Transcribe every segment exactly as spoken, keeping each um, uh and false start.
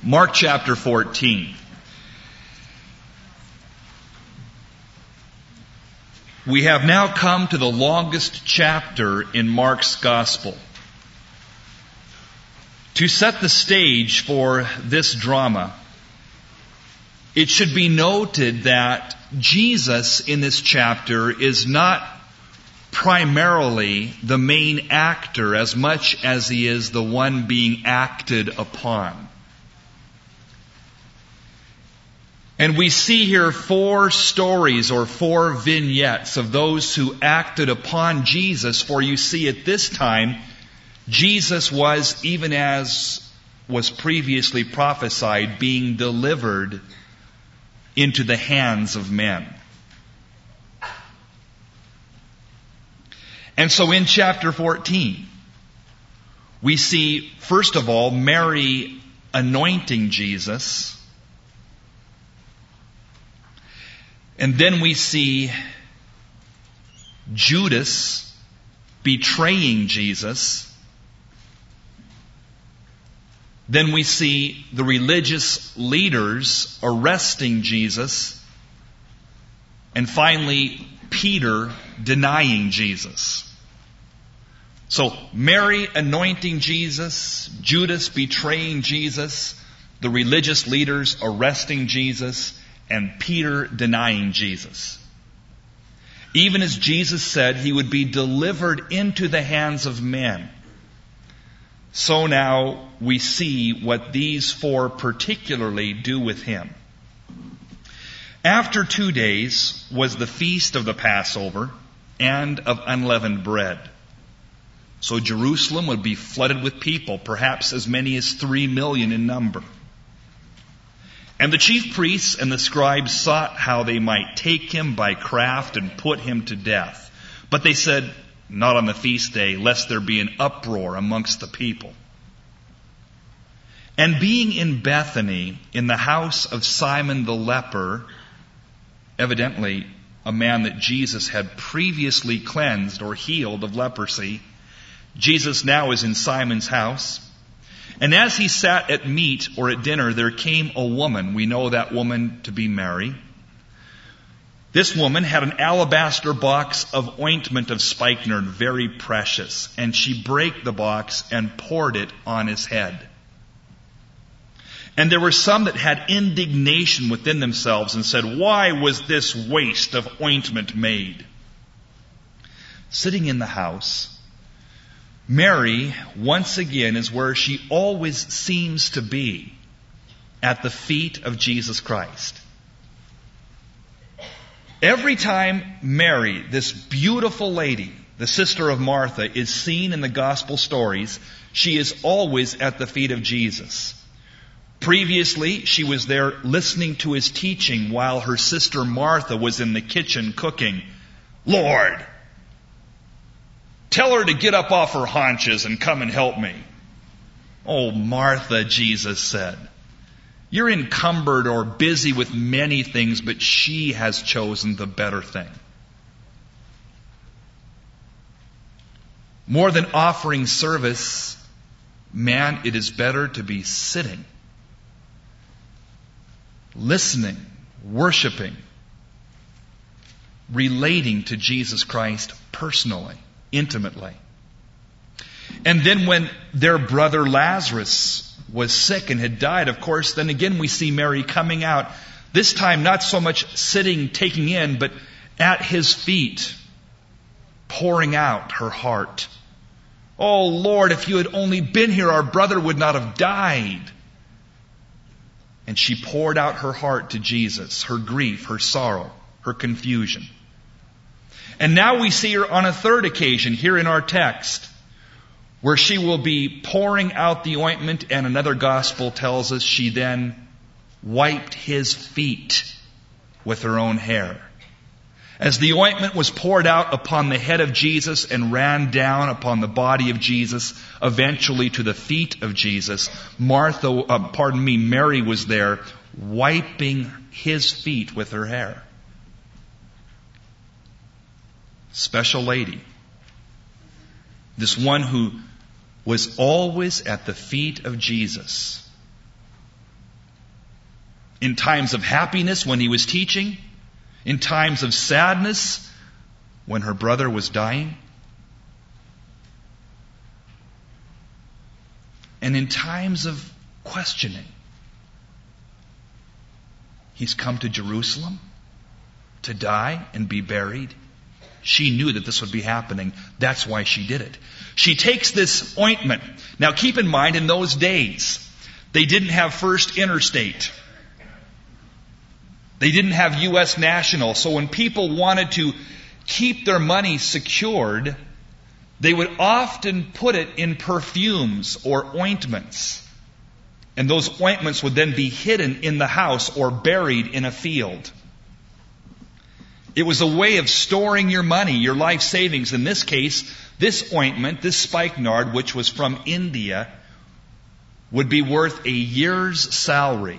Mark chapter fourteen. We have now come to the longest chapter in Mark's Gospel. To set the stage for this drama, it should be noted that Jesus in this chapter is not primarily the main actor as much as he is the one being acted upon. And we see here four stories or four vignettes of those who acted upon Jesus. For you see, at this time, Jesus was, even as was previously prophesied, being delivered into the hands of men. And so in chapter fourteen, we see, first of all, Mary anointing Jesus. And then we see Judas betraying Jesus. Then we see the religious leaders arresting Jesus. And finally, Peter denying Jesus. So, Mary anointing Jesus, Judas betraying Jesus, the religious leaders arresting Jesus, and Peter denying Jesus. Even as Jesus said he would be delivered into the hands of men, so now we see what these four particularly do with him. After two days was the feast of the Passover and of unleavened bread. So Jerusalem would be flooded with people, perhaps as many as three million in number. And the chief priests and the scribes sought how they might take him by craft and put him to death. But they said, not on the feast day, lest there be an uproar amongst the people. And being in Bethany, in the house of Simon the leper, evidently a man that Jesus had previously cleansed or healed of leprosy, Jesus now is in Simon's house. And as he sat at meat or at dinner, there came a woman. We know that woman to be Mary. This woman had an alabaster box of ointment of spikenard, very precious. And she brake the box and poured it on his head. And there were some that had indignation within themselves and said, why was this waste of ointment made? Sitting in the house, Mary, once again, is where she always seems to be, at the feet of Jesus Christ. Every time Mary, this beautiful lady, the sister of Martha, is seen in the gospel stories, she is always at the feet of Jesus. Previously, she was there listening to his teaching while her sister Martha was in the kitchen cooking. Lord, tell her to get up off her haunches and come and help me. Oh, Martha, Jesus said, you're encumbered or busy with many things, but she has chosen the better thing. More than offering service, man, it is better to be sitting, listening, worshiping, relating to Jesus Christ personally, intimately. And then when their brother Lazarus was sick and had died, of course, then again we see Mary coming out, this time not so much sitting, taking in, but at his feet, pouring out her heart. Oh Lord, if you had only been here, our brother would not have died. And she poured out her heart to Jesus, her grief, her sorrow, her confusion. And now we see her on a third occasion here in our text, where she will be pouring out the ointment, and another gospel tells us she then wiped his feet with her own hair. As the ointment was poured out upon the head of Jesus and ran down upon the body of Jesus, eventually to the feet of Jesus, Martha, uh, pardon me, Mary was there wiping his feet with her hair. Special lady. This one who was always at the feet of Jesus, in times of happiness when he was teaching, in times of sadness when her brother was dying, and in times of questioning. He's come to Jerusalem to die and be buried. She knew that this would be happening. That's why she did it. She takes this ointment. Now keep in mind, in those days, they didn't have First Interstate. They didn't have U S National. So when people wanted to keep their money secured, they would often put it in perfumes or ointments. And those ointments would then be hidden in the house or buried in a field. It was a way of storing your money, your life savings. In this case, this ointment, this spikenard, which was from India, would be worth a year's salary.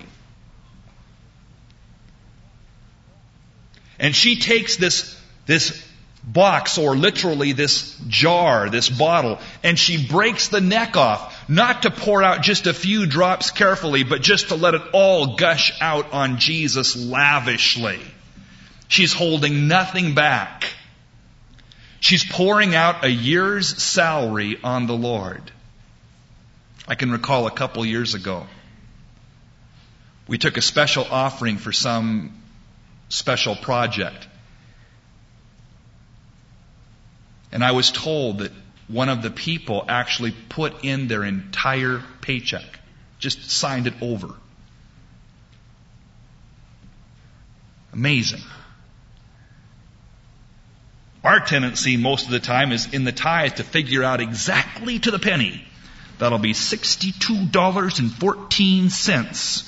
And she takes this, this box, or literally this jar, this bottle, and she breaks the neck off, not to pour out just a few drops carefully, but just to let it all gush out on Jesus lavishly. She's holding nothing back. She's pouring out a year's salary on the Lord. I can recall a couple years ago, we took a special offering for some special project. And I was told that one of the people actually put in their entire paycheck, just signed it over. Amazing. Our tendency most of the time is in the tithe to figure out exactly to the penny. That'll be sixty-two dollars and fourteen cents.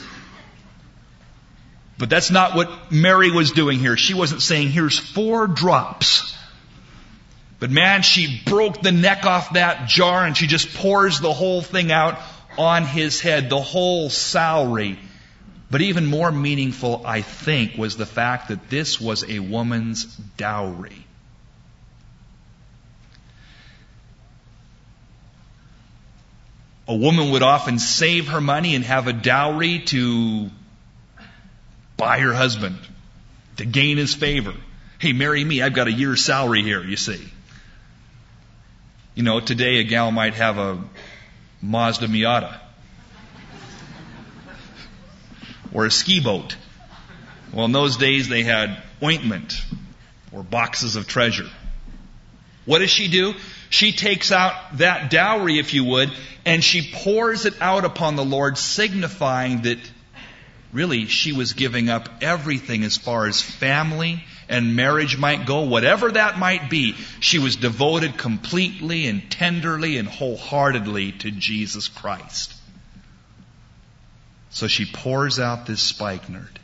But that's not what Mary was doing here. She wasn't saying, here's four drops. But man, she broke the neck off that jar and she just pours the whole thing out on his head, the whole salary. But even more meaningful, I think, was the fact that this was a woman's dowry. A woman would often save her money and have a dowry to buy her husband, to gain his favor. Hey, marry me, I've got a year's salary here, you see. You know, today a gal might have a Mazda Miata or a ski boat. Well, in those days they had ointment or boxes of treasure. What does she do? She takes out that dowry, if you would, and she pours it out upon the Lord, signifying that really she was giving up everything as far as family and marriage might go, whatever that might be. She was devoted completely and tenderly and wholeheartedly to Jesus Christ. So she pours out this spikenard.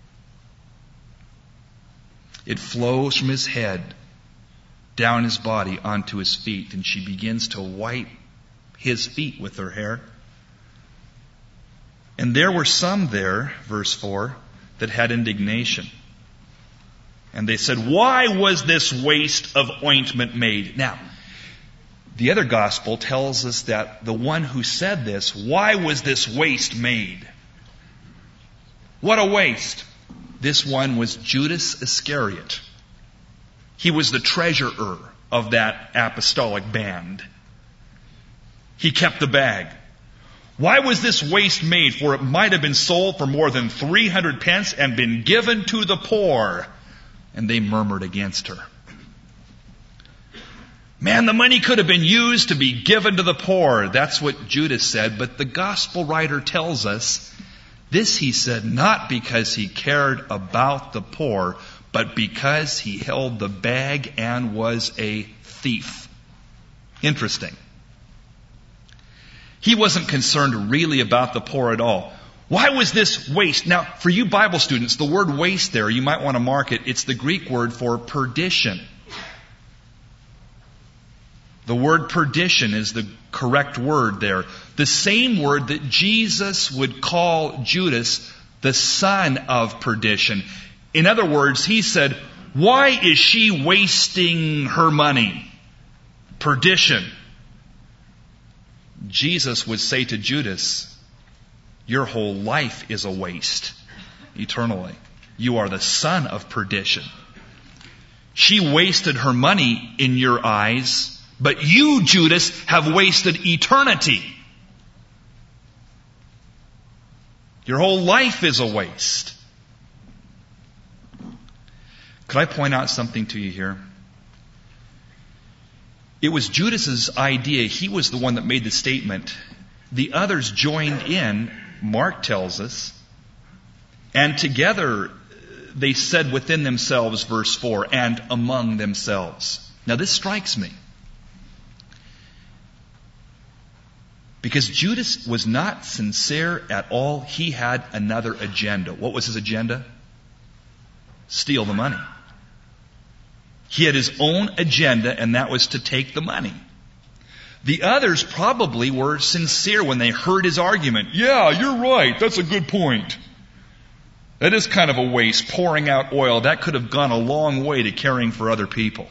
It flows from his head down his body onto his feet, and she begins to wipe his feet with her hair. And there were some there, verse four, that had indignation. And they said, why was this waste of ointment made? Now, the other gospel tells us that the one who said this, why was this waste made? What a waste. This one was Judas Iscariot. He was the treasurer of that apostolic band. He kept the bag. Why was this waste made? For it might have been sold for more than three hundred pence and been given to the poor. And they murmured against her. Man, the money could have been used to be given to the poor. That's what Judas said. But the gospel writer tells us this he said not because he cared about the poor, but because he held the bag and was a thief. Interesting. He wasn't concerned really about the poor at all. Why was this waste? Now, for you Bible students, the word waste there, you might want to mark it. It's the Greek word for perdition. The word perdition is the correct word there. The same word that Jesus would call Judas the son of perdition. In other words, he said, why is she wasting her money? Perdition. Jesus would say to Judas, your whole life is a waste. eternally. You are the son of perdition. She wasted her money in your eyes, but you, Judas, have wasted eternity. Your whole life is a waste. Could I point out something to you here? It was Judas's idea. He was the one that made the statement. The others joined in, Mark tells us, and together they said within themselves, verse four, and among themselves. Now this strikes me. Because Judas was not sincere at all. He had another agenda. What was his agenda? Steal the money. He had his own agenda, and that was to take the money. The others probably were sincere when they heard his argument. Yeah, you're right. That's a good point. That is kind of a waste, pouring out oil. That could have gone a long way to caring for other people.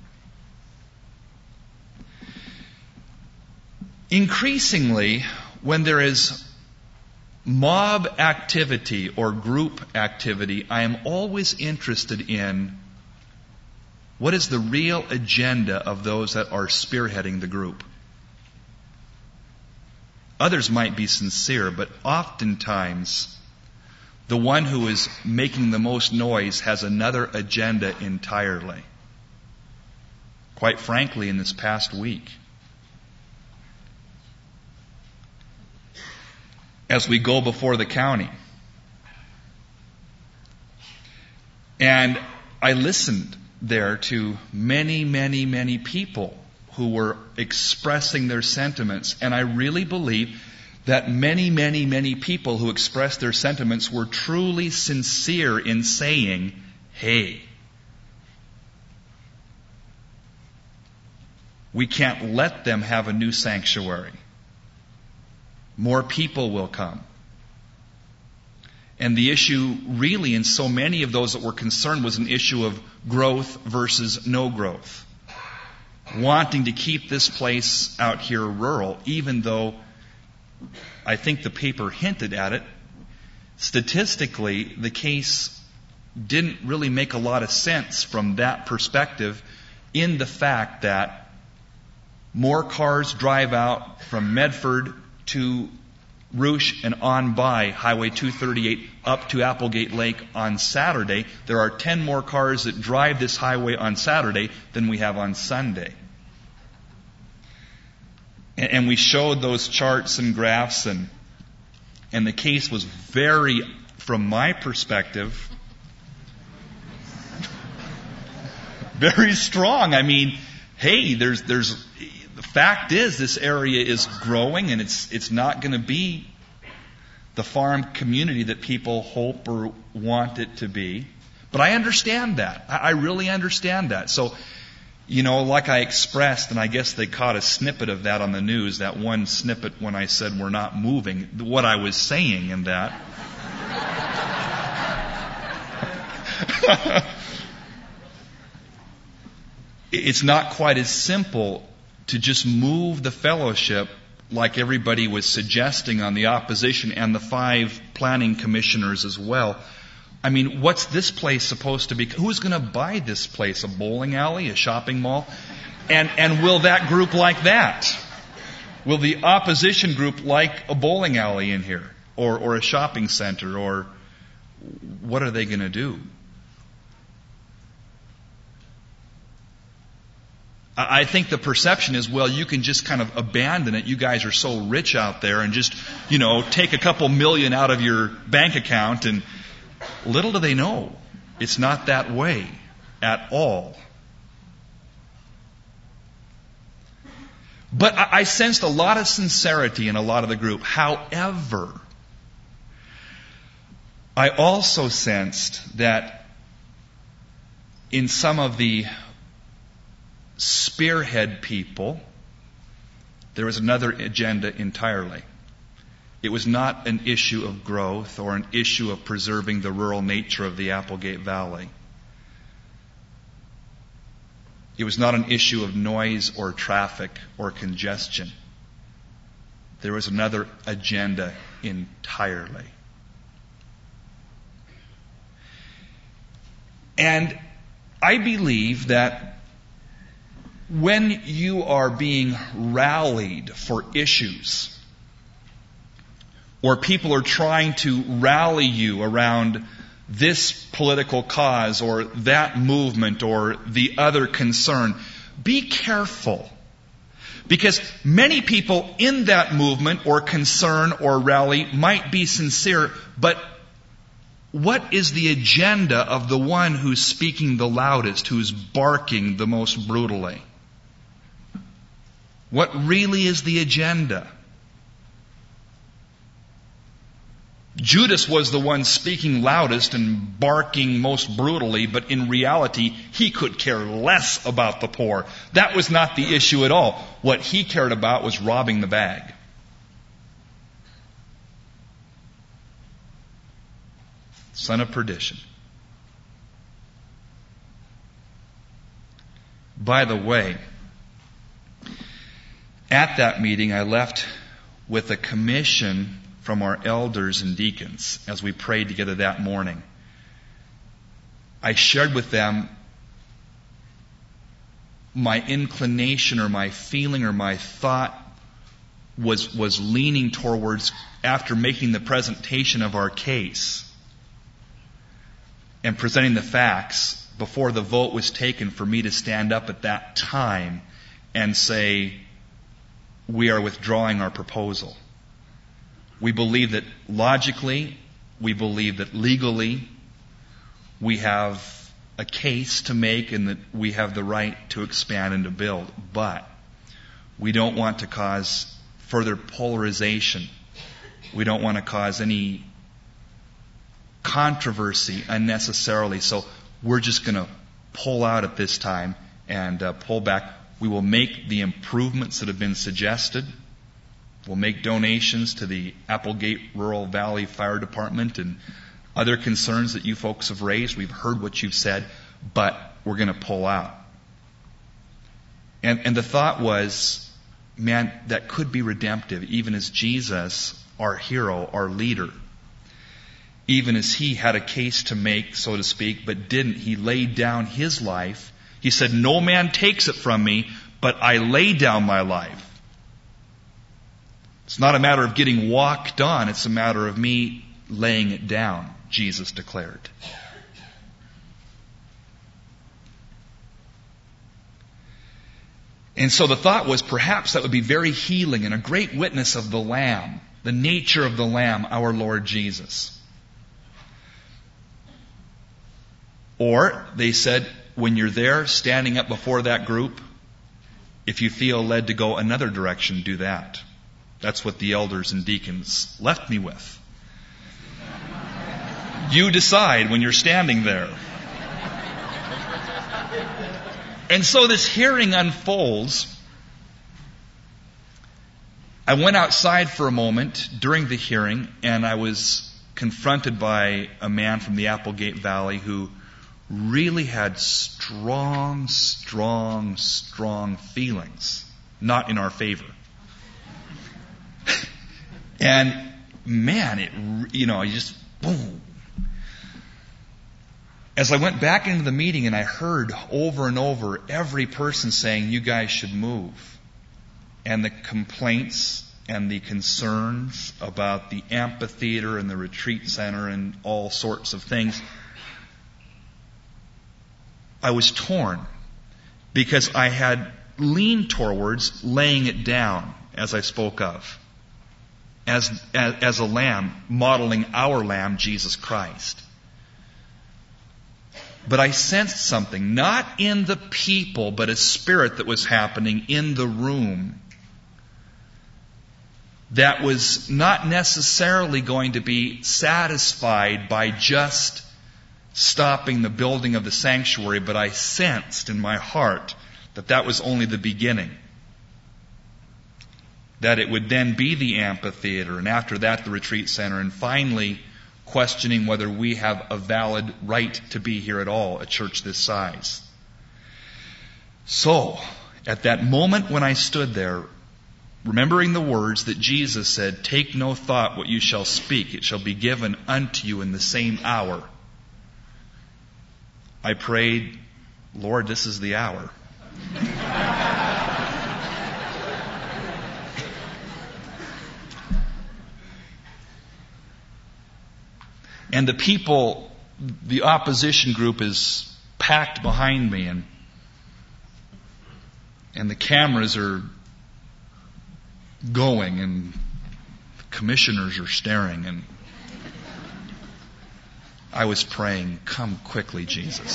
Increasingly, when there is mob activity or group activity, I am always interested in what is the real agenda of those that are spearheading the group. Others might be sincere, but oftentimes the one who is making the most noise has another agenda entirely. Quite frankly, in this past week, as we go before the county, and I listened there to many, many, many people who were expressing their sentiments, and I really believe that many, many, many people who expressed their sentiments were truly sincere in saying, hey, we can't let them have a new sanctuary. More people will come. And the issue really in so many of those that were concerned was an issue of growth versus no growth. Wanting to keep this place out here rural, even though I think the paper hinted at it, statistically the case didn't really make a lot of sense from that perspective, in the fact that more cars drive out from Medford to Rouge and on by Highway two thirty-eight up to Applegate Lake on Saturday. There are ten more cars that drive this highway on Saturday than we have on Sunday. And we showed those charts and graphs, and and the case was very, from my perspective, very strong. I mean, hey, there's there's the fact is this area is growing, and it's it's not going to be the farm community that people hope or want it to be. But I understand that. I, I really understand that. So, you know, like I expressed, and I guess they caught a snippet of that on the news, that one snippet when I said we're not moving, what I was saying in that. It's not quite as simple to just move the fellowship like everybody was suggesting on the opposition and the five planning commissioners as well. I mean, what's this place supposed to be? Who's going to buy this place? A bowling alley? A shopping mall? And and will that group like that? Will the opposition group like a bowling alley in here? Or, or a shopping center? Or what are they going to do? I think the perception is, well, you can just kind of abandon it. You guys are so rich out there, and just, you know, take a couple million out of your bank account, and little do they know, it's not that way at all. But I sensed a lot of sincerity in a lot of the group. However, I also sensed that in some of the spearhead people, there was another agenda entirely. It was not an issue of growth or an issue of preserving the rural nature of the Applegate Valley. It was not an issue of noise or traffic or congestion. There was another agenda entirely. And I believe that when you are being rallied for issues, or people are trying to rally you around this political cause or that movement or the other concern, be careful. Because many people in that movement or concern or rally might be sincere, but what is the agenda of the one who's speaking the loudest, who's barking the most brutally? What really is the agenda? Judas was the one speaking loudest and barking most brutally, but in reality, he could care less about the poor. That was not the issue at all. What he cared about was robbing the bag. Son of perdition. By the way, at that meeting, I left with a commission from our elders and deacons as we prayed together that morning. I shared with them my inclination or my feeling or my thought was, was leaning towards, after making the presentation of our case and presenting the facts, before the vote was taken, for me to stand up at that time and say, we are withdrawing our proposal. We believe that logically, we believe that legally, we have a case to make and that we have the right to expand and to build. But we don't want to cause further polarization. We don't want to cause any controversy unnecessarily. So we're just going to pull out at this time and uh, pull back. We will make the improvements that have been suggested. We'll make donations to the Applegate Rural Valley Fire Department and other concerns that you folks have raised. We've heard what you've said, but we're going to pull out. And, and the thought was, man, that could be redemptive, even as Jesus, our hero, our leader, even as he had a case to make, so to speak, but didn't. He laid down his life. He said, no man takes it from me, but I lay down my life. It's not a matter of getting walked on. It's a matter of me laying it down, Jesus declared. And so the thought was, perhaps that would be very healing and a great witness of the Lamb, the nature of the Lamb, our Lord Jesus. Or, they said, when you're there standing up before that group, if you feel led to go another direction, do that. That's what the elders and deacons left me with. You decide when you're standing there. And so this hearing unfolds. I went outside for a moment during the hearing, and I was confronted by a man from the Applegate Valley who really had strong, strong, strong feelings, not in our favor. And man, it, you know, you just, boom. As I went back into the meeting and I heard over and over every person saying, you guys should move. And the complaints and the concerns about the amphitheater and the retreat center and all sorts of things, I was torn because I had leaned towards laying it down, as I spoke of, as, as, as a lamb, modeling our Lamb, Jesus Christ. But I sensed something, not in the people, but a spirit that was happening in the room that was not necessarily going to be satisfied by just stopping the building of the sanctuary, but I sensed in my heart that that was only the beginning. That it would then be the amphitheater, and after that the retreat center, and finally questioning whether we have a valid right to be here at all, a church this size. So, at that moment when I stood there, remembering the words that Jesus said, take no thought what you shall speak, it shall be given unto you in the same hour. I prayed, Lord, this is the hour. And the people, the opposition group is packed behind me, and and the cameras are going, and the commissioners are staring, and I was praying, come quickly, Jesus.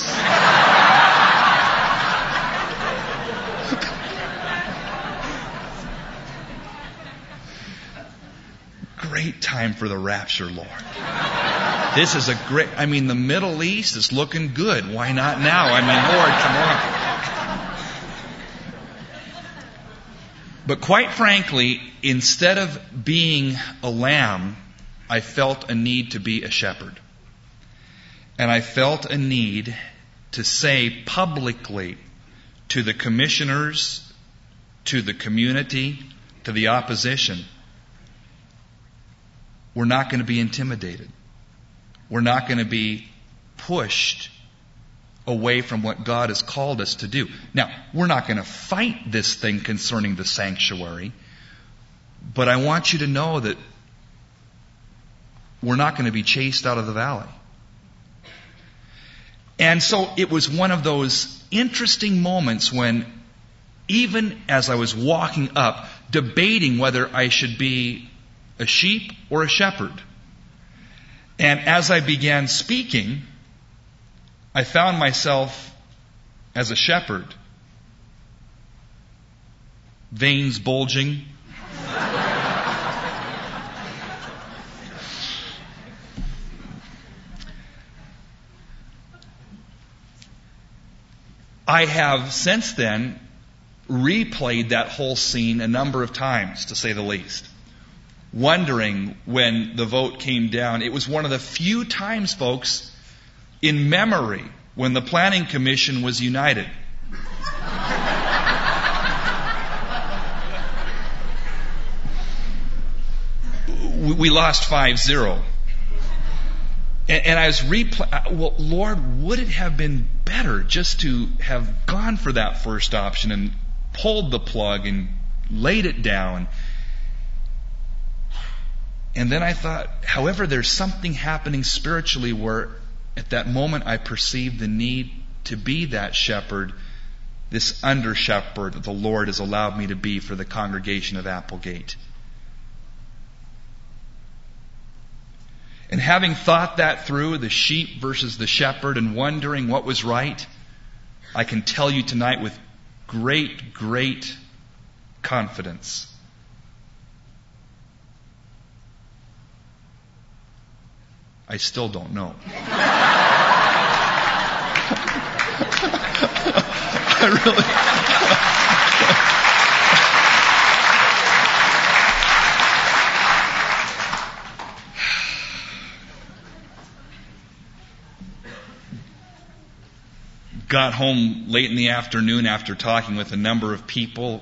Great time for the rapture, Lord. This is a great, I mean, the Middle East is looking good. Why not now? I mean, Lord, come on. But quite frankly, instead of being a lamb, I felt a need to be a shepherd. And I felt a need to say publicly to the commissioners, to the community, to the opposition, we're not going to be intimidated. We're not going to be pushed away from what God has called us to do. Now, we're not going to fight this thing concerning the sanctuary, but I want you to know that we're not going to be chased out of the valley. And so it was one of those interesting moments when, even as I was walking up, debating whether I should be a sheep or a shepherd. And as I began speaking, I found myself as a shepherd. Veins bulging. I have since then replayed that whole scene a number of times, to say the least. Wondering when the vote came down. It was one of the few times, folks, in memory when the Planning Commission was united. We lost five zero. And, and I was replaying, well, Lord, would it have been better just to have gone for that first option and pulled the plug and laid it down? And then I thought, however, there's something happening spiritually where at that moment I perceived the need to be that shepherd, this under shepherd that the Lord has allowed me to be for the congregation of Applegate. And having thought that through, the sheep versus the shepherd, and wondering what was right, I can tell you tonight with great, great confidence, I still don't know. I really... Got home late in the afternoon after talking with a number of people.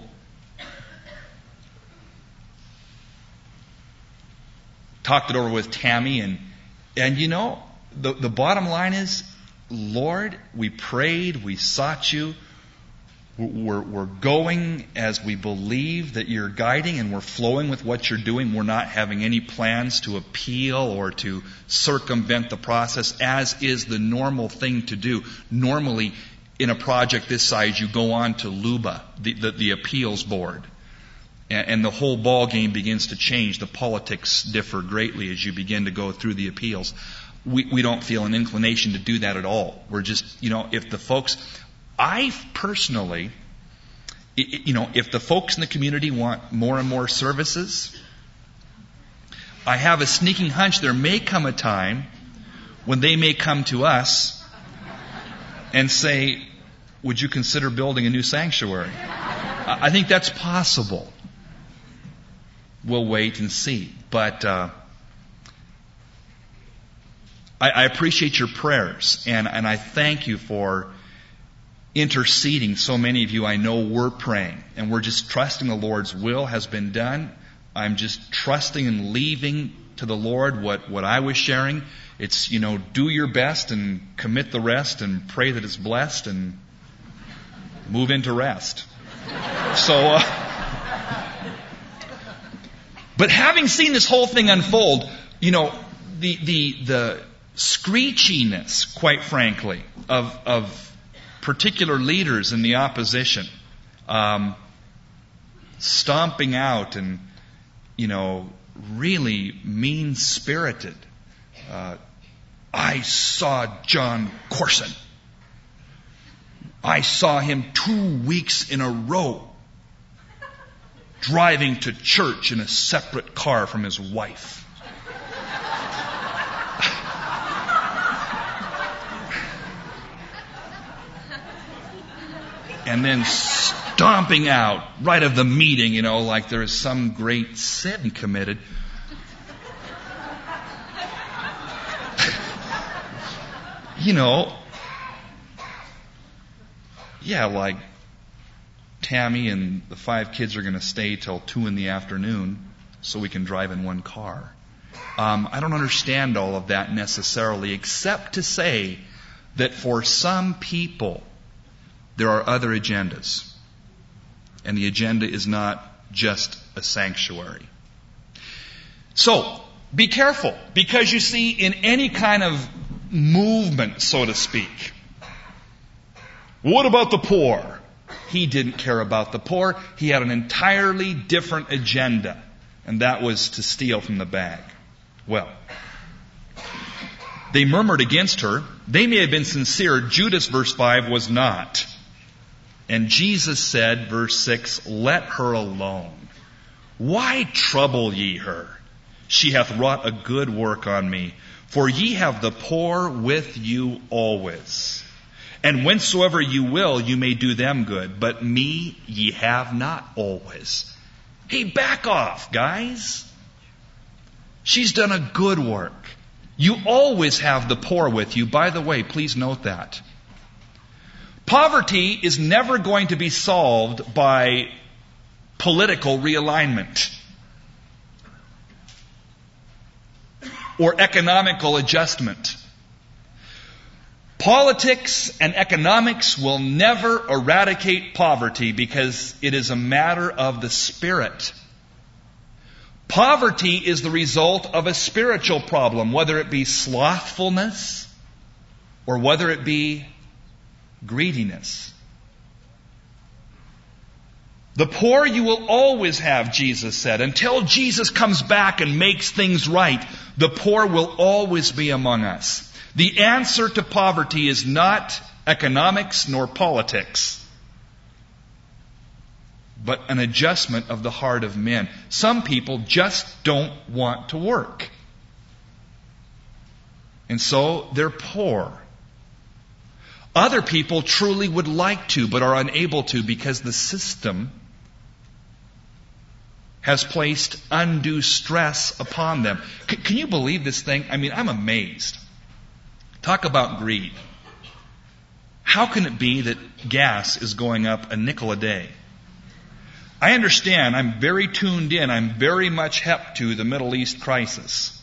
Talked it over with Tammy, and And you know, the, the bottom line is, Lord, we prayed, we sought you, we're, we're going as we believe that you're guiding, and we're flowing with what you're doing. We're not having any plans to appeal or to circumvent the process, as is the normal thing to do. Normally, in a project this size, you go on to L U B A, the, the, the appeals board. And the whole ball game begins to change. The politics differ greatly as you begin to go through the appeals. We, we don't feel an inclination to do that at all. We're just, you know, if the folks, I personally, you know, if the folks in the community want more and more services, I have a sneaking hunch there may come a time when they may come to us and say, would you consider building a new sanctuary? I think that's possible. We'll wait and see. But uh, I, I appreciate your prayers, and, and I thank you for interceding. So many of you I know were praying, and we're just trusting the Lord's will has been done. I'm just trusting and leaving to the Lord what, what I was sharing. It's, you know, do your best and commit the rest and pray that it's blessed and move into rest. So, uh, but having seen this whole thing unfold, you know, the the the screechiness, quite frankly, of of particular leaders in the opposition, um, stomping out and, you know, really mean-spirited. Uh, I saw John Corson. I saw him two weeks in a row driving to church in a separate car from his wife. And then stomping out right of the meeting, you know, like there is some great sin committed. You know, yeah, like Tammy and the five kids are going to stay till two in the afternoon so we can drive in one car. Um, I don't understand all of that necessarily, except to say that for some people, there are other agendas. And the agenda is not just a sanctuary. So, be careful, because you see, in any kind of movement, so to speak, what about the poor? He didn't care about the poor. He had an entirely different agenda, and that was to steal from the bag. Well, they murmured against her. They may have been sincere. Judas, verse five, was not. And Jesus said, verse six, let her alone. Why trouble ye her? She hath wrought a good work on me. For ye have the poor with you always. And whensoever you will, you may do them good. But me ye have not always. Hey, back off, guys. She's done a good work. You always have the poor with you. By the way, please note that. Poverty is never going to be solved by political realignment or economical adjustment. Politics and economics will never eradicate poverty because it is a matter of the spirit. Poverty is the result of a spiritual problem, whether it be slothfulness or whether it be greediness. The poor you will always have, Jesus said. Until Jesus comes back and makes things right, the poor will always be among us. The answer to poverty is not economics nor politics, but an adjustment of the heart of men. Some people just don't want to work. And so they're poor. Other people truly would like to, but are unable to because the system has placed undue stress upon them. C- can you believe this thing? I mean, I'm amazed. Talk about greed. How can it be that gas is going up a nickel a day? I understand. I'm very tuned in. I'm very much hep to the Middle East crisis.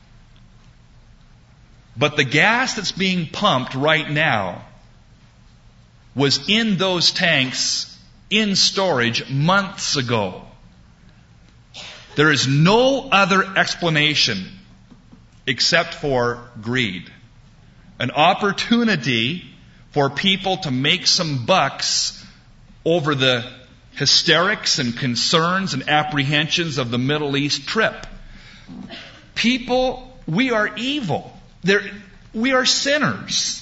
But the gas that's being pumped right now was in those tanks in storage months ago. There is no other explanation except for greed. An opportunity for people to make some bucks over the hysterics and concerns and apprehensions of the Middle East trip. People, we are evil. There, we are sinners.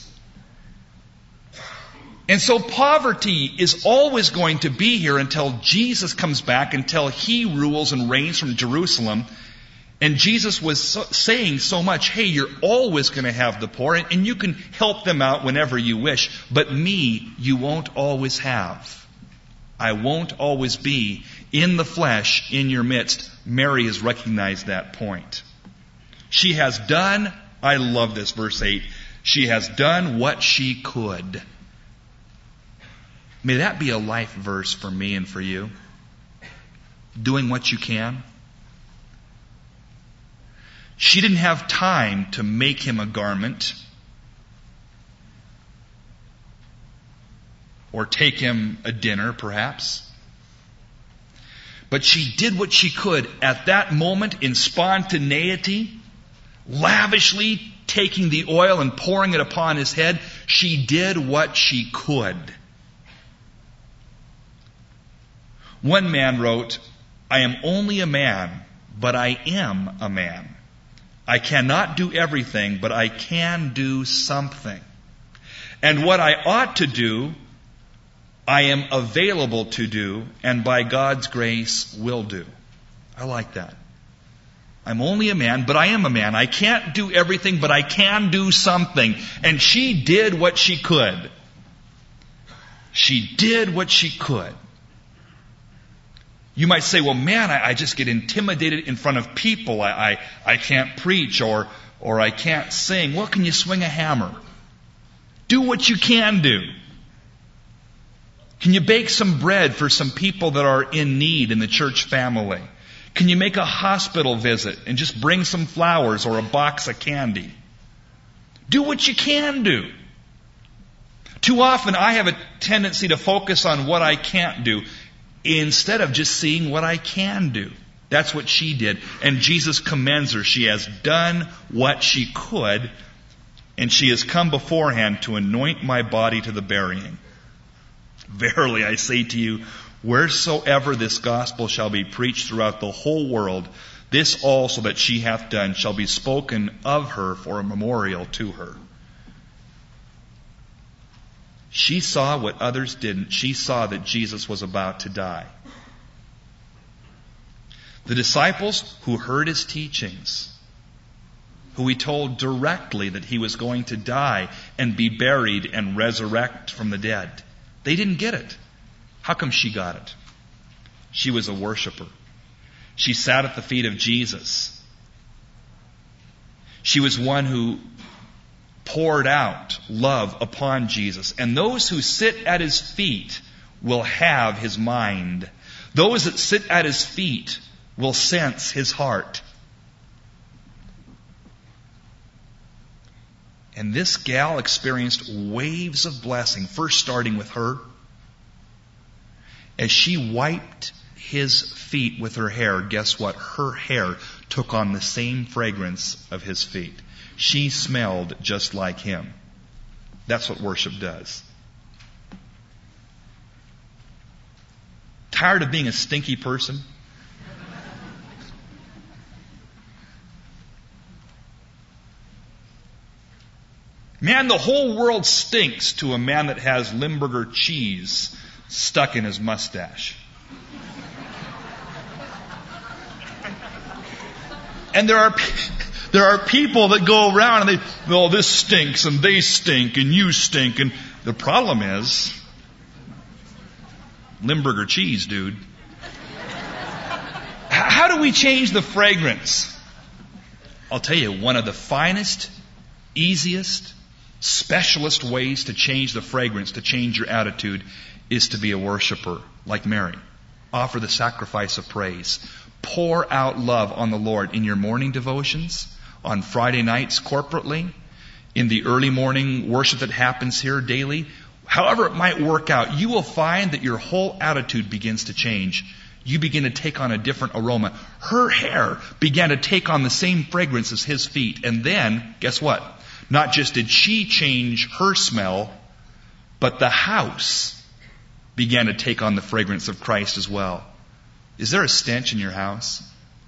And so poverty is always going to be here until Jesus comes back, until He rules and reigns from Jerusalem. And Jesus was so, saying so much, hey, you're always going to have the poor, and, and you can help them out whenever you wish, but me you won't always have. I won't always be in the flesh in your midst. Mary has recognized that point. She has done, I love this, verse eight, she has done what she could. May that be a life verse for me and for you. Doing what you can. She didn't have time to make him a garment or take him a dinner, perhaps. But she did what she could at that moment in spontaneity, lavishly taking the oil and pouring it upon his head. She did what she could. One man wrote, "I am only a man, but I am a man. I cannot do everything, but I can do something. And what I ought to do, I am available to do, and by God's grace will do." I like that. I'm only a man, but I am a man. I can't do everything, but I can do something. And she did what she could. She did what she could. You might say, well, man, I, I just get intimidated in front of people. I, I, I can't preach or, or I can't sing. Well, can you swing a hammer? Do what you can do. Can you bake some bread for some people that are in need in the church family? Can you make a hospital visit and just bring some flowers or a box of candy? Do what you can do. Too often I have a tendency to focus on what I can't do instead of just seeing what I can do. That's what she did. And Jesus commends her. She has done what she could, and she has come beforehand to anoint my body to the burying. Verily I say to you, wheresoever this gospel shall be preached throughout the whole world, this also that she hath done shall be spoken of her for a memorial to her. She saw what others didn't. She saw that Jesus was about to die. The disciples who heard his teachings, who he told directly that he was going to die and be buried and resurrect from the dead, they didn't get it. How come she got it? She was a worshiper. She sat at the feet of Jesus. She was one who poured out love upon Jesus. And those who sit at his feet will have his mind. Those that sit at his feet will sense his heart. And this gal experienced waves of blessing, first starting with her. As she wiped his feet with her hair, guess what? Her hair took on the same fragrance of his feet. She smelled just like him. That's what worship does. Tired of being a stinky person? Man, the whole world stinks to a man that has Limburger cheese stuck in his mustache. And there are there are people that go around and they, oh, this stinks and they stink and you stink. And the problem is, Limburger cheese, dude. How do we change the fragrance? I'll tell you, one of the finest, easiest, specialist ways to change the fragrance, to change your attitude, is to be a worshiper like Mary. Offer the sacrifice of praise. Pour out love on the Lord in your morning devotions, on Friday nights corporately, in the early morning worship that happens here daily. However it might work out, you will find that your whole attitude begins to change. You begin to take on a different aroma. Her hair began to take on the same fragrance as his feet. And then, guess what? Not just did she change her smell, but the house began to take on the fragrance of Christ as well. Is there a stench in your house?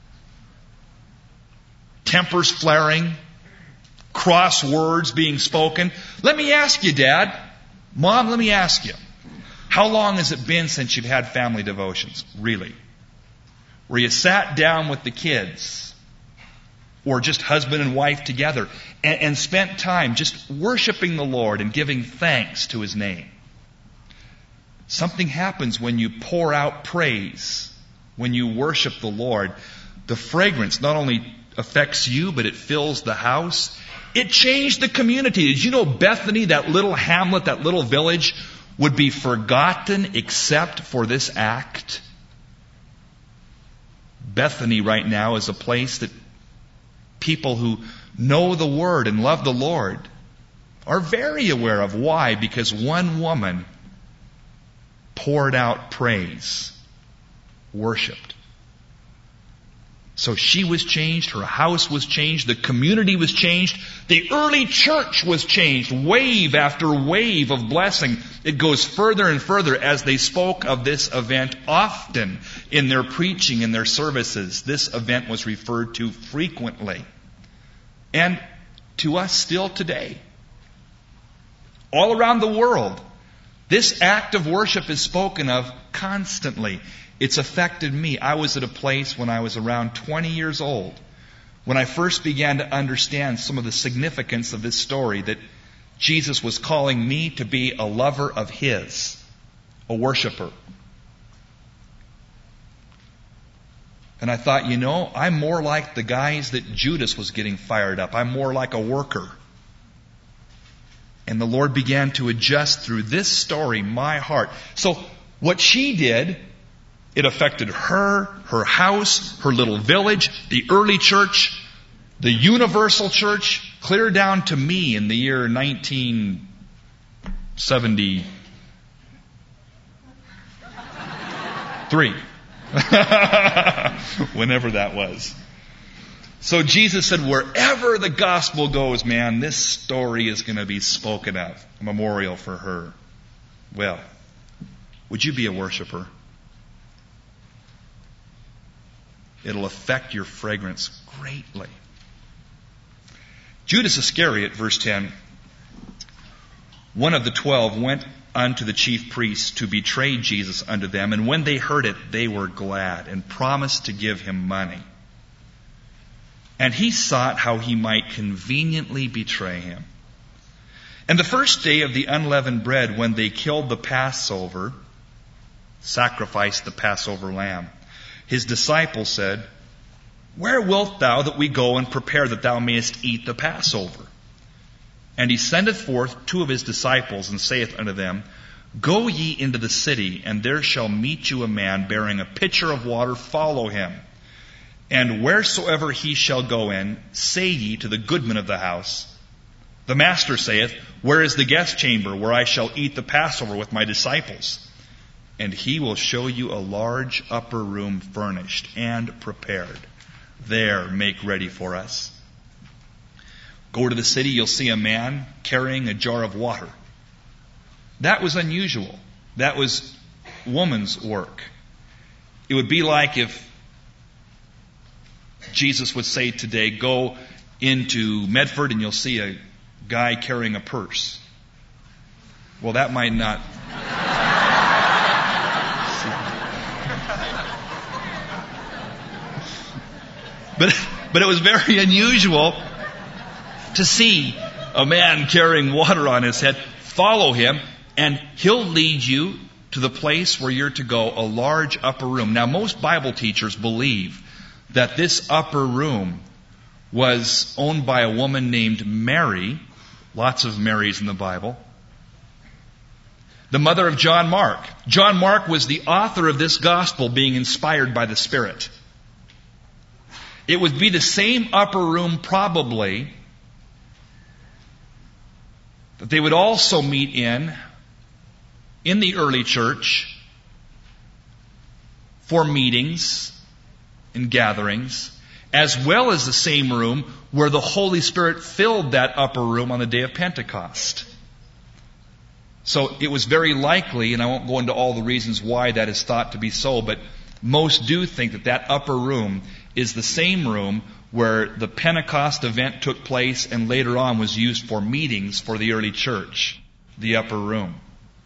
Tempers flaring, cross words being spoken. Let me ask you, Dad. Mom, let me ask you. How long has it been since you've had family devotions? Really? Where you sat down with the kids, or just husband and wife together, and, and spent time just worshiping the Lord and giving thanks to His name. Something happens when you pour out praise, when you worship the Lord. The fragrance not only affects you, but it fills the house. It changed the community. Did you know Bethany, that little hamlet, that little village, would be forgotten except for this act? Bethany right now is a place that people who know the Word and love the Lord are very aware of. Why? Because one woman poured out praise, worshipped. So she was changed, her house was changed, the community was changed, the early church was changed, wave after wave of blessing. It goes further and further as they spoke of this event often in their preaching, in their services. This event was referred to frequently. And to us still today. All around the world, this act of worship is spoken of constantly. It's affected me. I was at a place when I was around twenty years old, when I first began to understand some of the significance of this story, that Jesus was calling me to be a lover of His, a worshiper. And I thought, you know, I'm more like the guys that Judas was getting fired up. I'm more like a worker. And the Lord began to adjust through this story my heart. So what she did, it affected her, her house, her little village, the early church, the universal church, clear down to me in the year nineteen seventy-three. Whenever that was. So Jesus said, wherever the gospel goes, man, this story is going to be spoken of. A memorial for her. Well, would you be a worshiper? It'll affect your fragrance greatly. Judas Iscariot, verse ten, one of the twelve went unto the chief priests to betray Jesus unto them, and when they heard it, they were glad and promised to give him money. And he sought how he might conveniently betray him. And the first day of the unleavened bread, when they killed the Passover, sacrificed the Passover lamb, his disciples said, where wilt thou that we go and prepare that thou mayest eat the Passover? And he sendeth forth two of his disciples, and saith unto them, go ye into the city, and there shall meet you a man bearing a pitcher of water, follow him. And wheresoever he shall go in, say ye to the goodman of the house, the master saith, where is the guest chamber where I shall eat the Passover with my disciples? And he will show you a large upper room furnished and prepared. There make ready for us. Go to the city, you'll see a man carrying a jar of water. That was unusual. That was woman's work. It would be like if Jesus would say today, go into Medford and you'll see a guy carrying a purse. Well, that might not... But, but it was very unusual to see a man carrying water on his head. Follow him, and he'll lead you to the place where you're to go, a large upper room. Now, most Bible teachers believe that this upper room was owned by a woman named Mary. Lots of Marys in the Bible. The mother of John Mark. John Mark was the author of this gospel, being inspired by the Spirit. It would be the same upper room, probably, that they would also meet in, in the early church, for meetings and gatherings, as well as the same room where the Holy Spirit filled that upper room on the day of Pentecost. So it was very likely, and I won't go into all the reasons why that is thought to be so, but most do think that that upper room is the same room where the Pentecost event took place and later on was used for meetings for the early church, the upper room.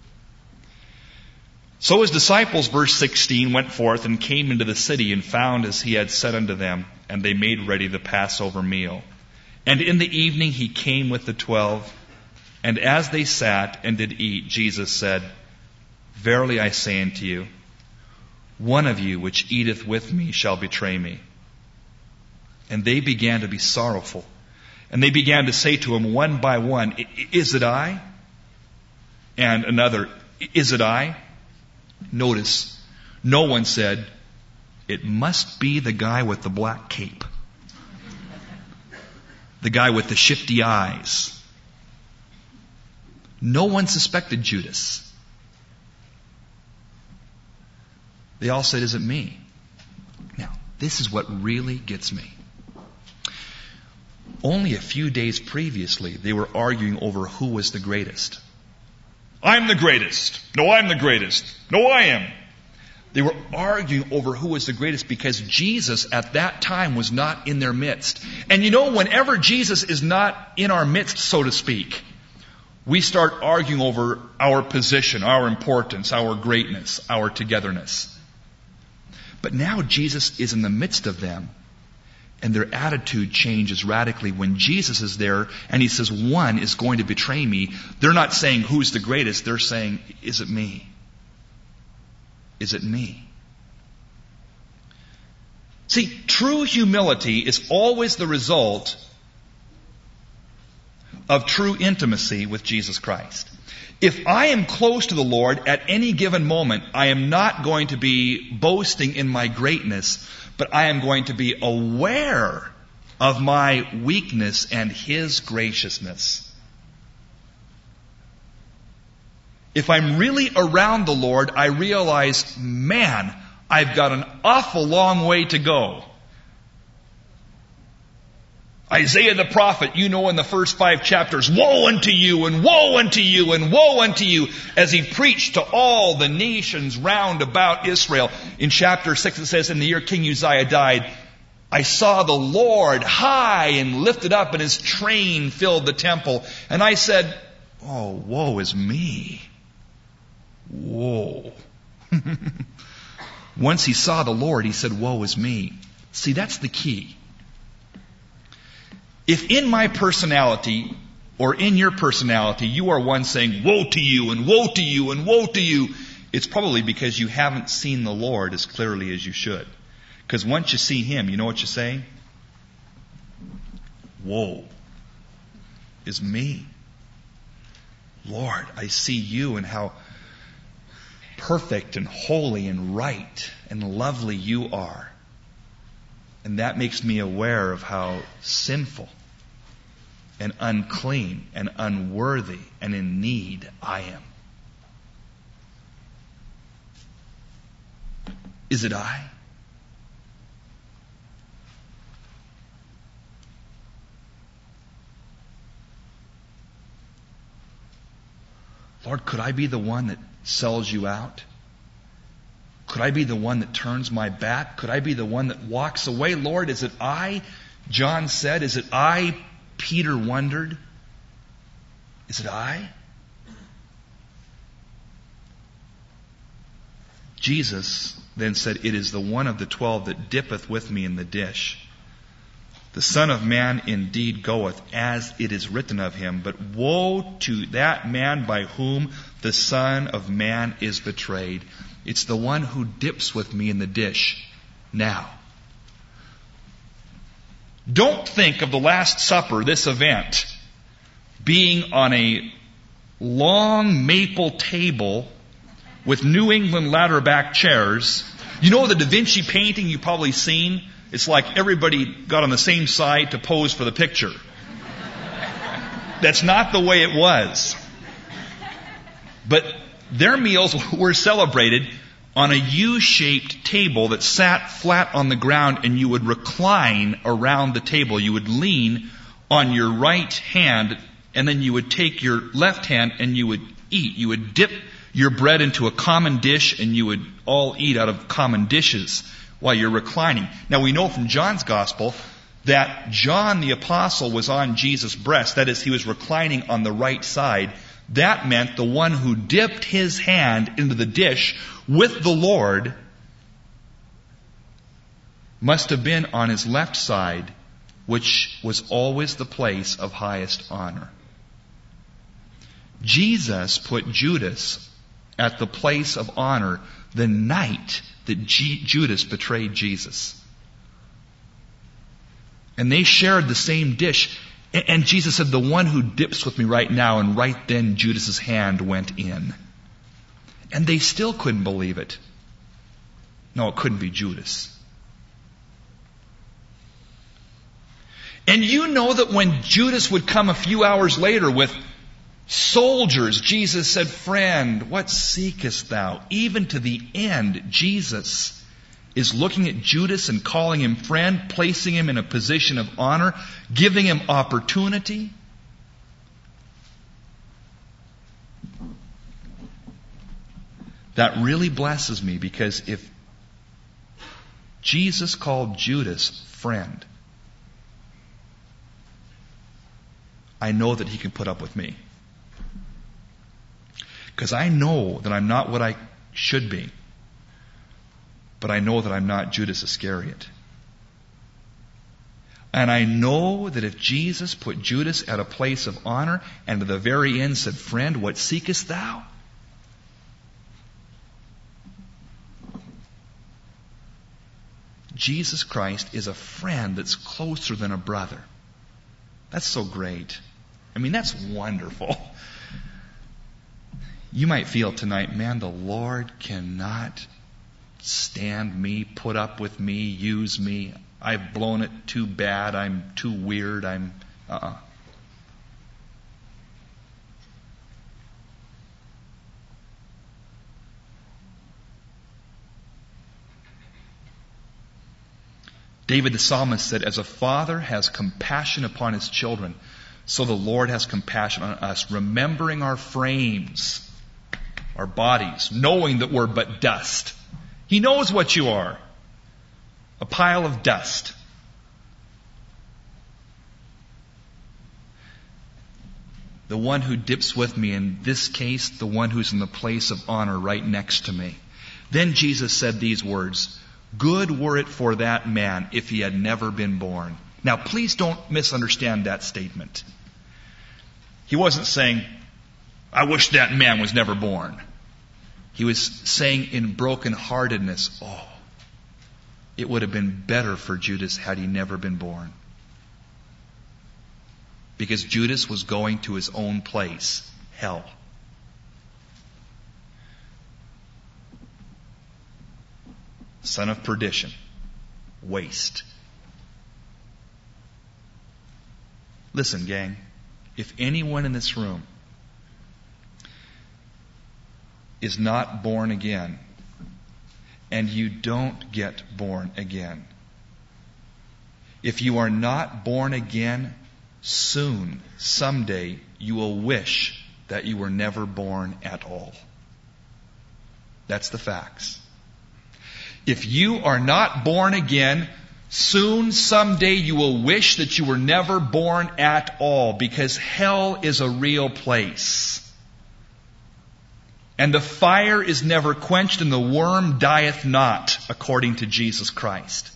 So his disciples, verse sixteen, went forth and came into the city and found as he had said unto them, and they made ready the Passover meal. And in the evening he came with the twelve, and as they sat and did eat, Jesus said, verily I say unto you, one of you which eateth with me shall betray me. And they began to be sorrowful. And they began to say to him one by one, is it I? And another, is it I? Notice, no one said, it must be the guy with the black cape. The guy with the shifty eyes. No one suspected Judas. They all said, "Is it me?" Now, this is what really gets me. Only a few days previously, they were arguing over who was the greatest. I'm the greatest. No, I'm the greatest. No, I am. They were arguing over who was the greatest because Jesus at that time was not in their midst. And you know, whenever Jesus is not in our midst, so to speak, we start arguing over our position, our importance, our greatness, our togetherness. But now Jesus is in the midst of them, and their attitude changes radically when Jesus is there and he says, one is going to betray me. They're not saying, who's the greatest? They're saying, is it me? Is it me? See, true humility is always the result of true intimacy with Jesus Christ. If I am close to the Lord at any given moment, I am not going to be boasting in my greatness, but I am going to be aware of my weakness and His graciousness. If I'm really around the Lord, I realize, man, I've got an awful long way to go. Isaiah the prophet, you know in the first five chapters, woe unto you, and woe unto you, and woe unto you, as he preached to all the nations round about Israel. In chapter six it says, in the year King Uzziah died, I saw the Lord high and lifted up, and His train filled the temple. And I said, oh, woe is me. Woe. Once he saw the Lord, he said, woe is me. See, that's the key. If in my personality, or in your personality, you are one saying, woe to you, and woe to you, and woe to you, it's probably because you haven't seen the Lord as clearly as you should. Because once you see Him, you know what you say? Woe is me. Lord, I see You and how perfect and holy and right and lovely You are. And that makes me aware of how sinful and unclean and unworthy and in need I am. Is it I? Lord, could I be the one that sells You out? Could I be the one that turns my back? Could I be the one that walks away? Lord, is it I? John said, is it I? Peter wondered, is it I? Jesus then said, it is the one of the twelve that dippeth with me in the dish. The Son of Man indeed goeth, as it is written of Him, but woe to that man by whom the Son of Man is betrayed. It's the one who dips with me in the dish now. Don't think of the Last Supper, this event, being on a long maple table with New England ladder-back chairs. You know the Da Vinci painting you've probably seen? It's like everybody got on the same side to pose for the picture. That's not the way it was. But their meals were celebrated on a U-shaped table that sat flat on the ground, and you would recline around the table. You would lean on your right hand, and then you would take your left hand and you would eat. You would dip your bread into a common dish, and you would all eat out of common dishes while you're reclining. Now we know from John's Gospel that John the Apostle was on Jesus' breast. That is, he was reclining on the right side. That meant the one who dipped his hand into the dish with the Lord must have been on his left side, which was always the place of highest honor. Jesus put Judas at the place of honor the night that G- Judas betrayed Jesus. And they shared the same dish. And Jesus said, the one who dips with me right now, and right then Judas's hand went in. And they still couldn't believe it. No, it couldn't be Judas. And you know that when Judas would come a few hours later with soldiers, Jesus said, "Friend, what seekest thou?" Even to the end, Jesus is looking at Judas and calling him friend, placing him in a position of honor, giving him opportunity. That really blesses me, because if Jesus called Judas friend, I know that he can put up with me. Because I know that I'm not what I should be. But I know that I'm not Judas Iscariot. And I know that if Jesus put Judas at a place of honor and to the very end said, "Friend, what seekest thou?" Jesus Christ is a friend that's closer than a brother. That's so great. I mean, that's wonderful. You might feel tonight, man, the Lord cannot stand me, put up with me, use me. I've blown it too bad. I'm too weird. I'm, uh-uh. David the psalmist said, "As a father has compassion upon his children, so the Lord has compassion on us, remembering our frames, our bodies, knowing that we're but dust." He knows what you are. A pile of dust. The one who dips with me, in this case, the one who's in the place of honor right next to me. Then Jesus said these words, "Good were it for that man if he had never been born." Now, please don't misunderstand that statement. He wasn't saying, "I wish that man was never born." He was saying in brokenheartedness, oh, it would have been better for Judas had he never been born. Because Judas was going to his own place, hell. Son of perdition, waste. Listen, gang, if anyone in this room is not born again, and you don't get born again, if you are not born again, soon, someday, you will wish that you were never born at all. That's the facts. If you are not born again, soon, someday, you will wish that you were never born at all, because hell is a real place. And the fire is never quenched, and the worm dieth not, according to Jesus Christ.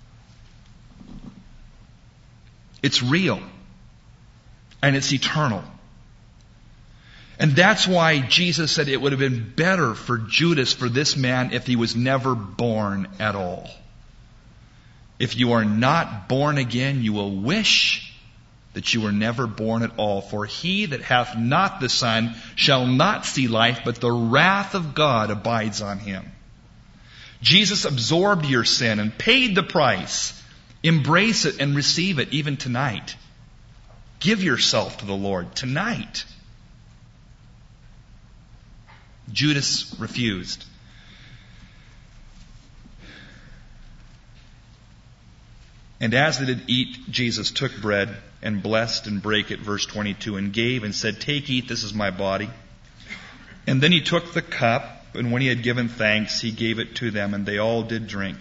It's real. And it's eternal. And that's why Jesus said it would have been better for Judas, for this man, if he was never born at all. If you are not born again, you will wish that you were never born at all. For he that hath not the Son shall not see life, but the wrath of God abides on him. Jesus absorbed your sin and paid the price. Embrace it and receive it even tonight. Give yourself to the Lord tonight. Judas refused. And as they did eat, Jesus took bread and blessed and brake it, verse twenty-two, and gave and said, "Take, eat, this is my body." And then he took the cup, and when he had given thanks, he gave it to them, and they all did drink.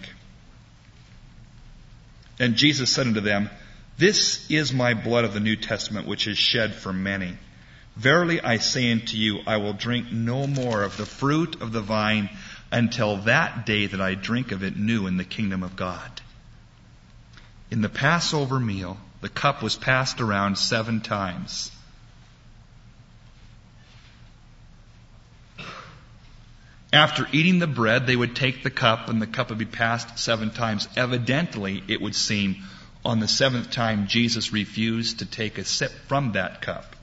And Jesus said unto them, "This is my blood of the New Testament, which is shed for many. Verily I say unto you, I will drink no more of the fruit of the vine until that day that I drink of it new in the kingdom of God." In the Passover meal, the cup was passed around seven times. After eating the bread, they would take the cup, and the cup would be passed seven times. Evidently, it would seem, on the seventh time, Jesus refused to take a sip from that cup,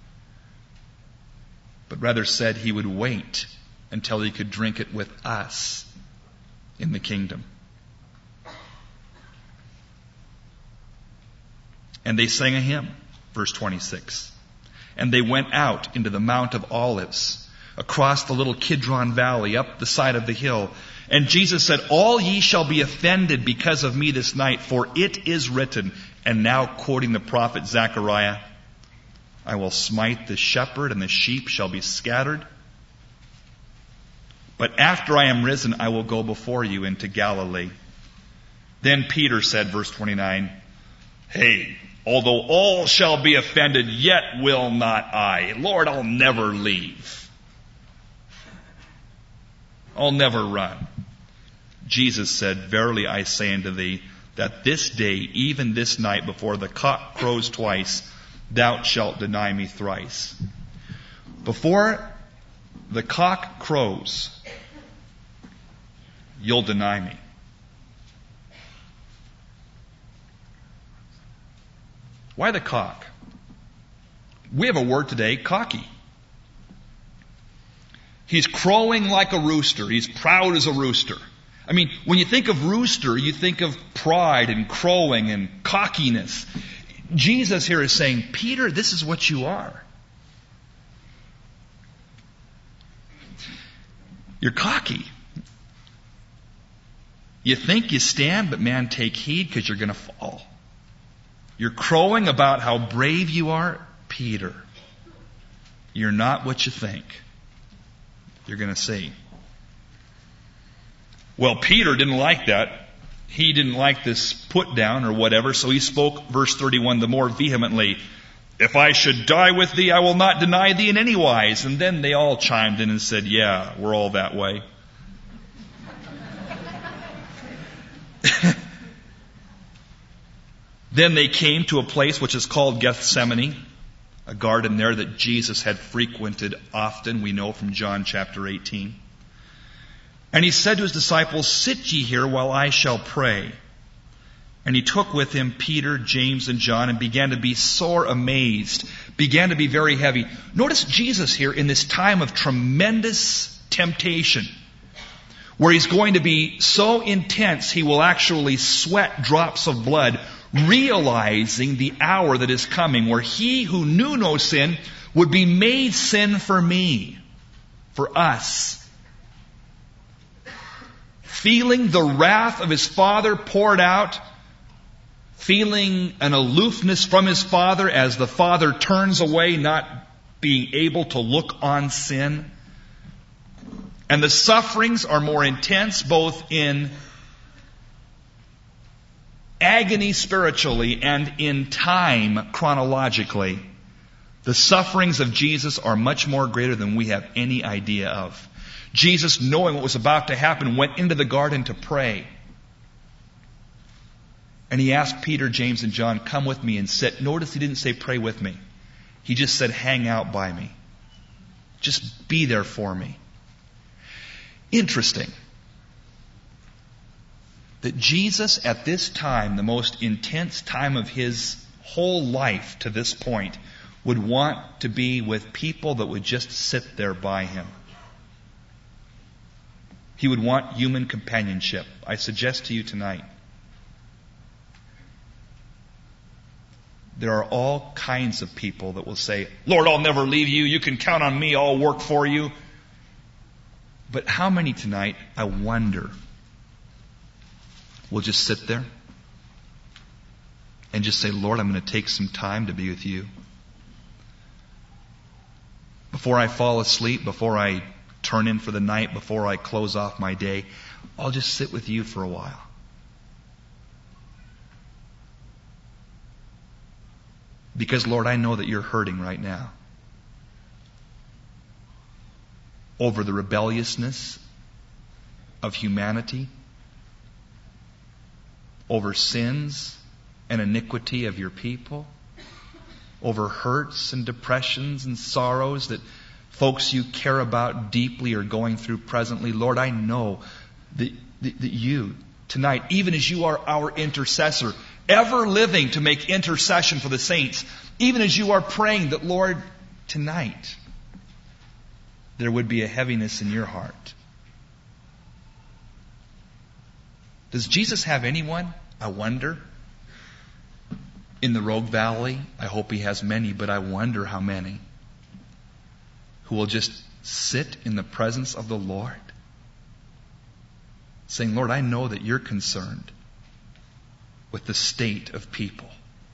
but rather said he would wait until he could drink it with us in the kingdom. And they sang a hymn, verse twenty-six. And they went out into the Mount of Olives, across the little Kidron Valley, up the side of the hill. And Jesus said, all ye shall be offended because of me this night, for it is written, and now quoting the prophet Zechariah, I will smite the shepherd, and the sheep shall be scattered. But after I am risen, I will go before you into Galilee. Then Peter said, verse twenty-nine, hey, although all shall be offended, yet will not I. Lord, I'll never leave. I'll never run. Jesus said, verily I say unto thee, that this day, even this night, before the cock crows twice, thou shalt deny me thrice. Before the cock crows, you'll deny me. Why the cock? We have a word today, cocky. He's crowing like a rooster. He's proud as a rooster. I mean, when you think of rooster, you think of pride and crowing and cockiness. Jesus here is saying, Peter, this is what you are. You're cocky. You think you stand, but man, take heed because you're going to fall. You're crowing about how brave you are. Peter, you're not what you think. You're going to see. Well, Peter didn't like that. He didn't like this put down or whatever, so he spoke, verse thirty-one, the more vehemently. If I should die with thee, I will not deny thee in any wise. And then they all chimed in and said, yeah, we're all that way. Then they came to a place which is called Gethsemane, a garden there that Jesus had frequented often, we know from John chapter eighteen. And he said to his disciples, sit ye here while I shall pray. And he took with him Peter, James, and John, and began to be sore amazed, began to be very heavy. Notice Jesus here in this time of tremendous temptation, where he's going to be so intense he will actually sweat drops of blood, realizing the hour that is coming, where he who knew no sin would be made sin for me, for us. Feeling the wrath of his Father poured out, feeling an aloofness from his Father as the Father turns away, not being able to look on sin. And the sufferings are more intense, both in agony spiritually and in time chronologically. The sufferings of Jesus are much more greater than we have any idea of. Jesus, knowing what was about to happen, went into the garden to pray. And he asked Peter, James, and John, come with me and sit. Notice he didn't say pray with me. He just said hang out by me. Just be there for me. Interesting that Jesus at this time, the most intense time of his whole life to this point, would want to be with people that would just sit there by him. He would want human companionship. I suggest to you tonight, there are all kinds of people that will say, Lord, I'll never leave you. You can count on me. I'll work for you. But how many tonight, I wonder, will just sit there and just say, Lord, I'm going to take some time to be with you. Before I fall asleep, before I turn in for the night, before I close off my day, I'll just sit with you for a while. Because, Lord, I know that you're hurting right now over the rebelliousness of humanity, over sins and iniquity of your people, over hurts and depressions and sorrows that folks you care about deeply are going through presently. Lord, I know that, that, that you, tonight, even as you are our intercessor, ever living to make intercession for the saints, even as you are praying that, Lord, tonight, there would be a heaviness in your heart. Does Jesus have anyone, I wonder, in the Rogue Valley, I hope he has many, but I wonder how many who will just sit in the presence of the Lord, saying, Lord, I know that you're concerned with the state of people.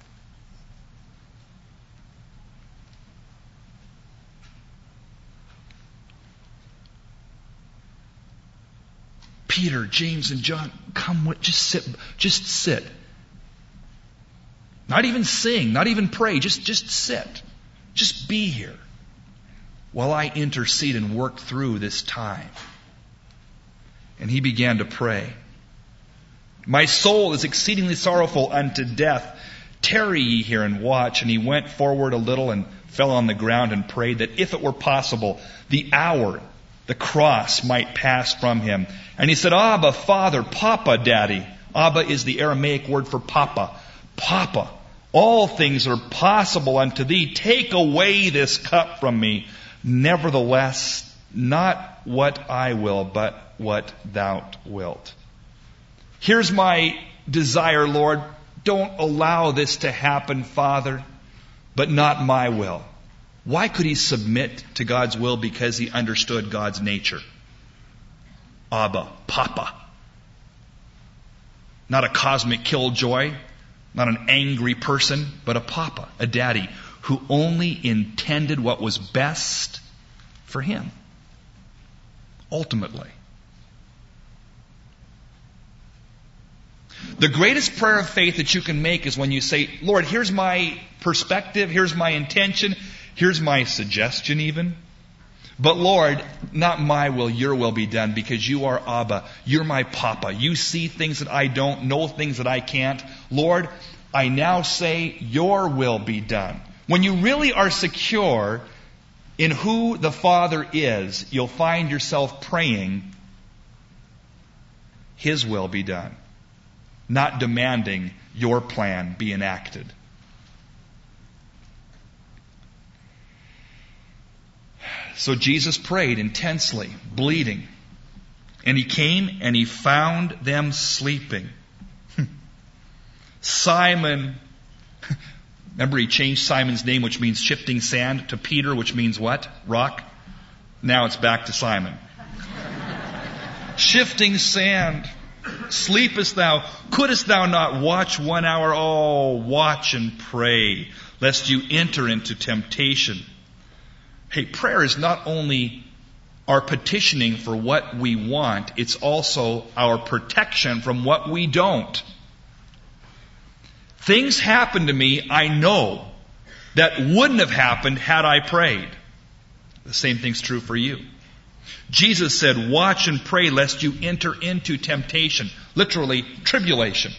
Peter, James, and John, come with, just sit, just sit. Not even sing, not even pray, just, just sit. Just be here while I intercede and work through this time. And he began to pray. My soul is exceedingly sorrowful unto death. Tarry ye here and watch. And he went forward a little and fell on the ground and prayed that if it were possible, the hour, the cross might pass from him. And he said, Abba, Father, Papa, Daddy. Abba is the Aramaic word for Papa. Papa, all things are possible unto thee. Take away this cup from me. Nevertheless, not what I will, but what thou wilt. Here's my desire, Lord. Don't allow this to happen, Father, but not my will. Why could he submit to God's will? Because he understood God's nature. Abba, Papa. Not a cosmic killjoy, not an angry person, but a Papa, a daddy, who only intended what was best for him. Ultimately. The greatest prayer of faith that you can make is when you say, Lord, here's my perspective, here's my intention, here's my suggestion even. But Lord, not my will, your will be done, because you are Abba. You're my Papa. You see things that I don't, know things that I can't. Lord, I now say your will be done. When you really are secure in who the Father is, you'll find yourself praying, his will be done, not demanding your plan be enacted. So Jesus prayed intensely, bleeding. And he came and he found them sleeping. Simon, remember he changed Simon's name, which means shifting sand, to Peter, which means what? Rock. Now it's back to Simon. Shifting sand. Sleepest thou? Couldst thou not watch one hour? Oh, watch and pray, lest you enter into temptation. Hey, prayer is not only our petitioning for what we want, it's also our protection from what we don't. Things happen to me, I know, that wouldn't have happened had I prayed. The same thing's true for you. Jesus said, watch and pray lest you enter into temptation. Literally, tribulation.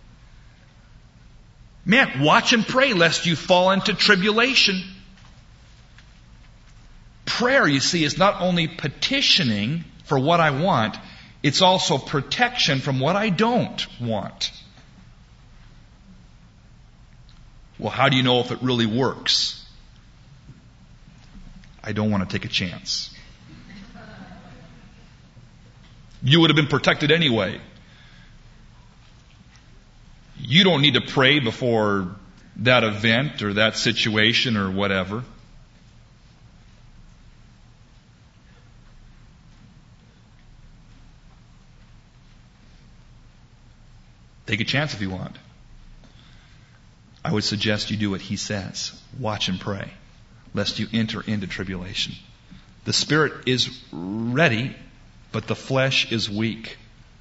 Man, watch and pray lest you fall into tribulation. Prayer, you see, is not only petitioning for what I want, it's also protection from what I don't want. Well, how do you know if it really works? I don't want to take a chance. You would have been protected anyway. You don't need to pray before that event or that situation or whatever. Take a chance if you want. I would suggest you do what he says. Watch and pray, lest you enter into tribulation. The spirit is ready, but the flesh is weak.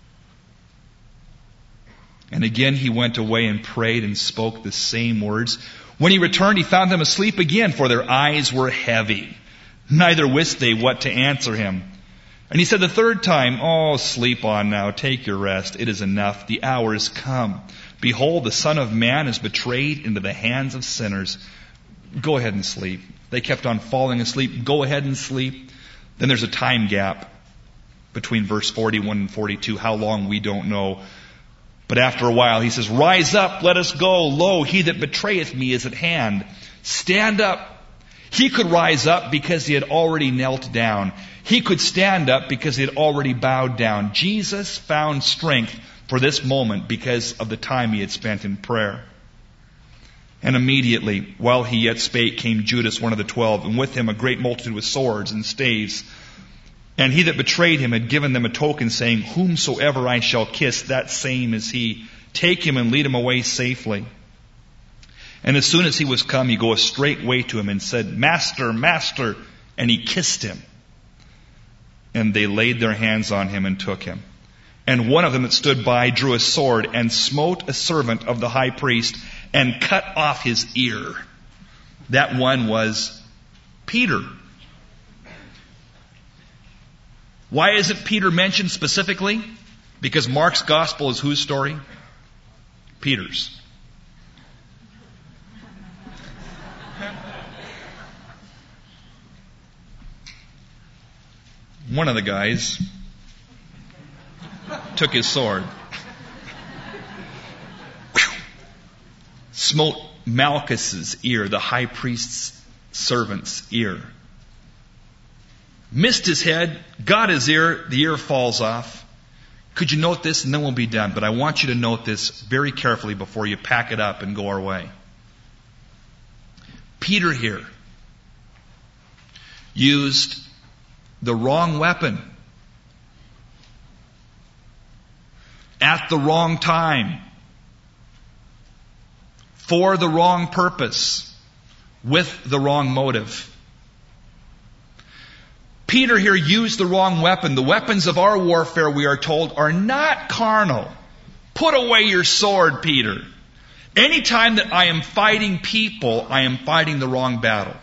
And again he went away and prayed and spoke the same words. When he returned, he found them asleep again, for their eyes were heavy. Neither wist they what to answer him. And he said the third time, oh, sleep on now, take your rest. It is enough. The hour is come. Behold, the Son of Man is betrayed into the hands of sinners. Go ahead and sleep. They kept on falling asleep. Go ahead and sleep. Then there's a time gap between verse forty-one and forty-two. How long, we don't know. But after a while, he says, rise up, let us go. Lo, he that betrayeth me is at hand. Stand up. He could rise up because he had already knelt down. He could stand up because he had already bowed down. Jesus found strength for this moment because of the time he had spent in prayer. And immediately, while he yet spake, came Judas, one of the twelve, and with him a great multitude with swords and staves. And he that betrayed him had given them a token, saying, Whomsoever I shall kiss, that same is he. Take him and lead him away safely. And as soon as he was come, he goeth straightway to him and said, Master, Master. And he kissed him. And they laid their hands on him and took him. And one of them that stood by drew a sword and smote a servant of the high priest and cut off his ear. That one was Peter. Why isn't Peter mentioned specifically? Because Mark's gospel is whose story? Peter's. One of the guys took his sword, smote Malchus's ear, the high priest's servant's ear. Missed his head, got his ear, the ear falls off. Could you note this? And then we'll be done. But I want you to note this very carefully before you pack it up and go our way. Peter here used the wrong weapon at the wrong time for the wrong purpose with the wrong motive. Peter here used the wrong weapon. The weapons of our warfare, we are told, are not carnal. Put away your sword, Peter. Anytime that I am fighting people, I am fighting the wrong battle.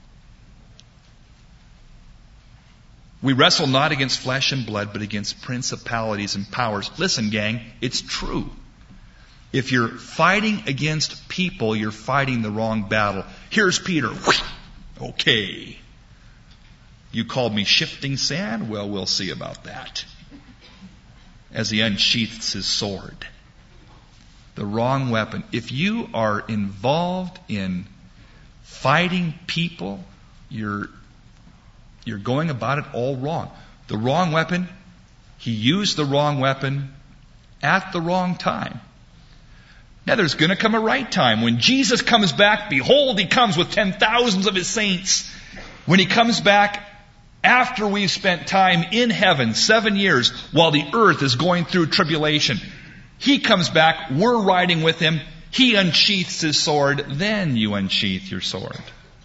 We wrestle not against flesh and blood, but against principalities and powers. Listen, gang, it's true. If you're fighting against people, you're fighting the wrong battle. Here's Peter. Okay. You called me shifting sand? Well, we'll see about that. As he unsheaths his sword. The wrong weapon. If you are involved in fighting people, you're You're going about it all wrong. The wrong weapon, he used the wrong weapon at the wrong time. Now there's going to come a right time. When Jesus comes back, behold, he comes with ten thousands of his saints. When he comes back after we've spent time in heaven, seven years, while the earth is going through tribulation, he comes back, we're riding with him, he unsheaths his sword, then you unsheath your sword.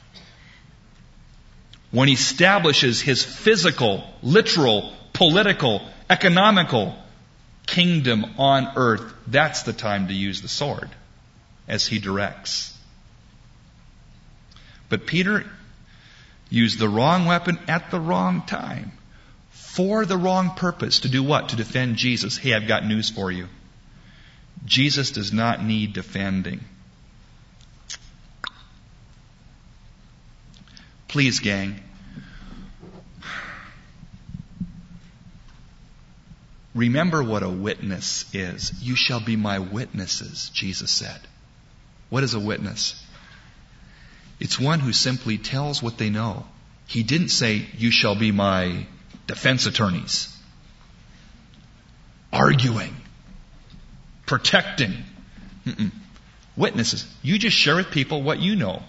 When he establishes his physical, literal, political, economical kingdom on earth, that's the time to use the sword as he directs. But Peter used the wrong weapon at the wrong time for the wrong purpose. To do what? To defend Jesus. Hey, I've got news for you. Jesus does not need defending. Please, gang, remember what a witness is. You shall be my witnesses, Jesus said. What is a witness? It's one who simply tells what they know. He didn't say, you shall be my defense attorneys. Arguing. Protecting. Mm-mm. Witnesses. You just share with people what you know.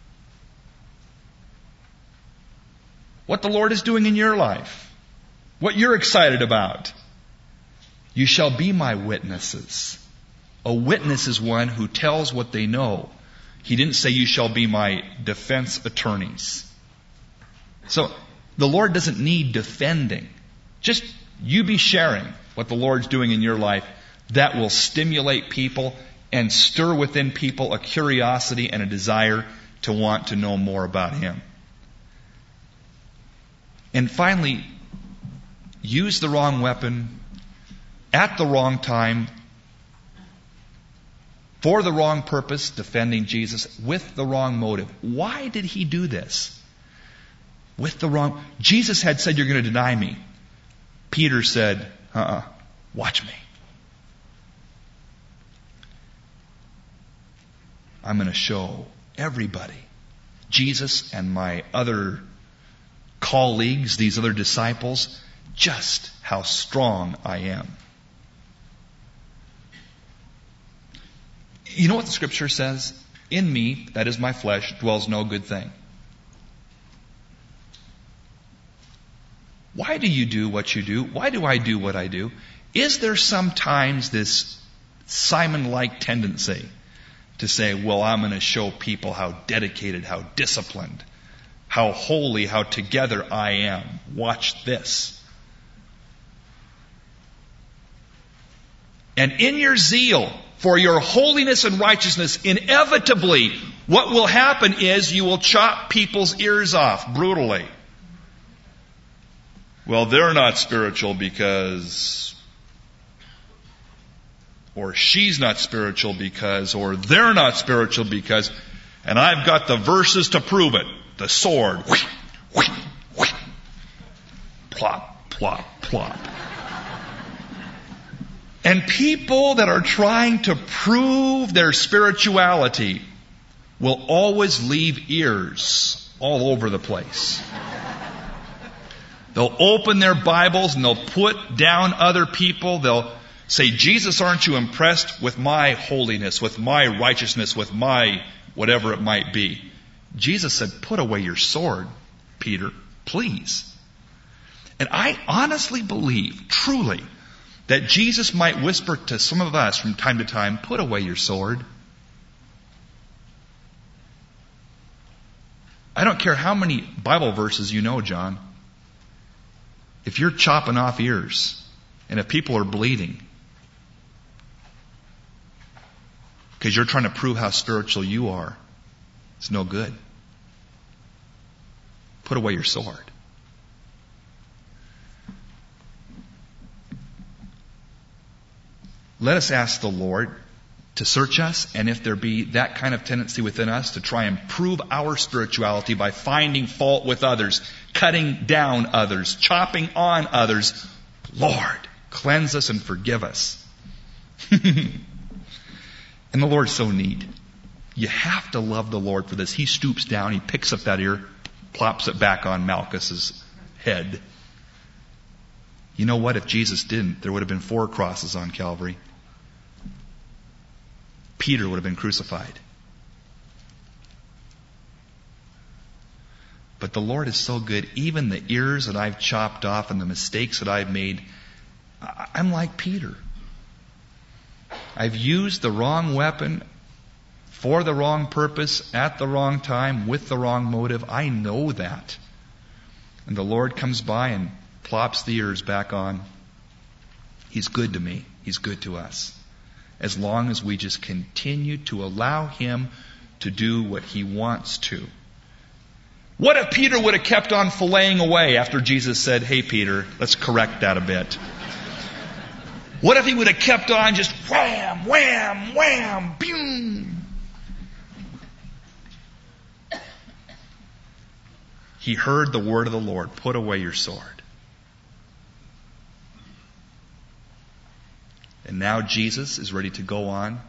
What the Lord is doing in your life. What you're excited about. You shall be my witnesses. A witness is one who tells what they know. He didn't say you shall be my defense attorneys. So the Lord doesn't need defending. Just you be sharing what the Lord's doing in your life. That will stimulate people and stir within people a curiosity and a desire to want to know more about Him. And finally, use the wrong weapon at the wrong time for the wrong purpose, defending Jesus, with the wrong motive. Why did he do this? With the wrong... Jesus had said, you're going to deny me. Peter said, uh-uh, watch me. I'm going to show everybody, Jesus and my other colleagues, these other disciples, just how strong I am. You know what the Scripture says? In me, that is my flesh, dwells no good thing. Why do you do what you do? Why do I do what I do? Is there sometimes this Simon-like tendency to say, well, I'm going to show people how dedicated, how disciplined, how holy, how together I am. Watch this. And in your zeal for your holiness and righteousness, inevitably, what will happen is you will chop people's ears off brutally. Well, they're not spiritual because, or she's not spiritual because, or they're not spiritual because, and I've got the verses to prove it. The sword. Plop, plop, plop. And people that are trying to prove their spirituality will always leave ears all over the place. They'll open their Bibles and they'll put down other people. They'll say, Jesus, aren't you impressed with my holiness, with my righteousness, with my whatever it might be? Jesus said, put away your sword, Peter, please. And I honestly believe, truly, that Jesus might whisper to some of us from time to time, put away your sword. I don't care how many Bible verses you know, John. If you're chopping off ears, and if people are bleeding, because you're trying to prove how spiritual you are, it's no good. Put away your sword. Let us ask the Lord to search us, and if there be that kind of tendency within us to try and prove our spirituality by finding fault with others, cutting down others, chopping on others, Lord, cleanse us and forgive us. And the Lord's so neat. You have to love the Lord for this. He stoops down, he picks up that ear, plops it back on Malchus's head. You know what? If Jesus didn't, there would have been four crosses on Calvary. Peter would have been crucified. But the Lord is so good. Even the ears that I've chopped off and the mistakes that I've made, I'm like Peter. I've used the wrong weapon for the wrong purpose, at the wrong time, with the wrong motive. I know that. And the Lord comes by and plops the ears back on. He's good to me. He's good to us. As long as we just continue to allow Him to do what He wants to. What if Peter would have kept on filleting away after Jesus said, hey Peter, let's correct that a bit. What if he would have kept on just wham, wham, wham, boom. He heard the word of the Lord, put away your sword. And now Jesus is ready to go on,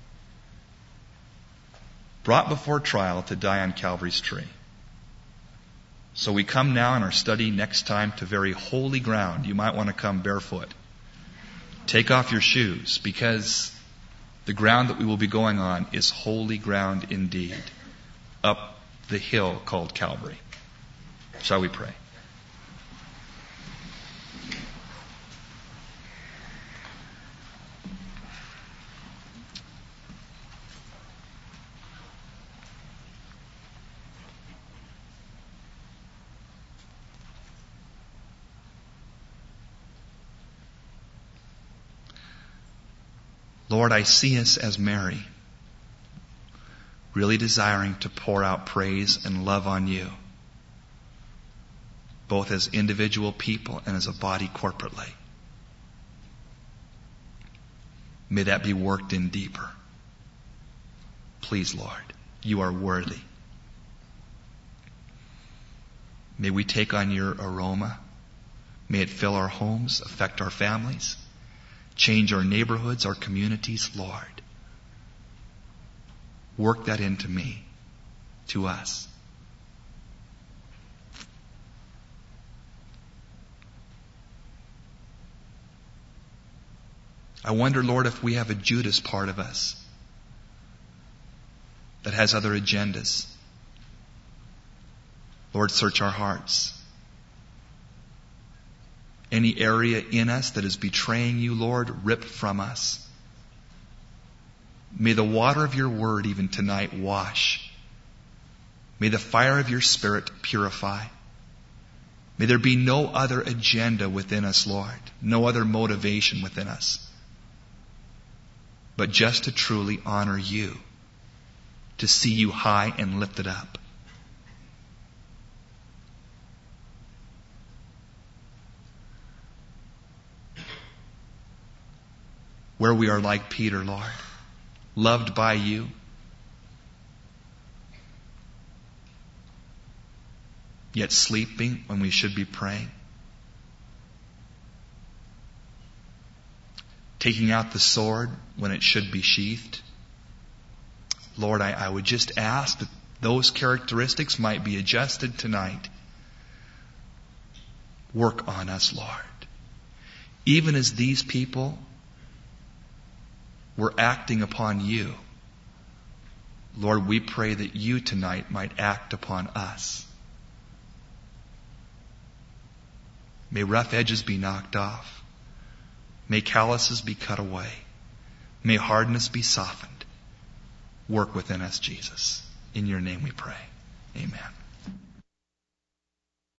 brought before trial to die on Calvary's tree. So we come now in our study next time to very holy ground. You might want to come barefoot. Take off your shoes, because the ground that we will be going on is holy ground indeed, up the hill called Calvary. Shall we pray? Lord, I see us as Mary, really desiring to pour out praise and love on you, both as individual people and as a body corporately. May that be worked in deeper. Please, Lord, you are worthy. May we take on your aroma. May it fill our homes, affect our families, change our neighborhoods, our communities, Lord. Work that into me, to us. I wonder, Lord, if we have a Judas part of us. that has other agendas. Lord, search our hearts. Any area in us that is betraying you, Lord, rip from us. May the water of your word even tonight wash. May the fire of your Spirit purify. May there be no other agenda within us, Lord. No other motivation within us. But just to truly honor you. To see you high and lifted up. Where we are like Peter, Lord. Loved by you. Yet sleeping when we should be praying. Taking out the sword when it should be sheathed. Lord, I, I would just ask that those characteristics might be adjusted tonight. Work on us, Lord. Even as these people were acting upon you, Lord, we pray that you tonight might act upon us. May rough edges be knocked off. May calluses be cut away. May hardness be softened. Work within us, Jesus. In your name we pray. Amen.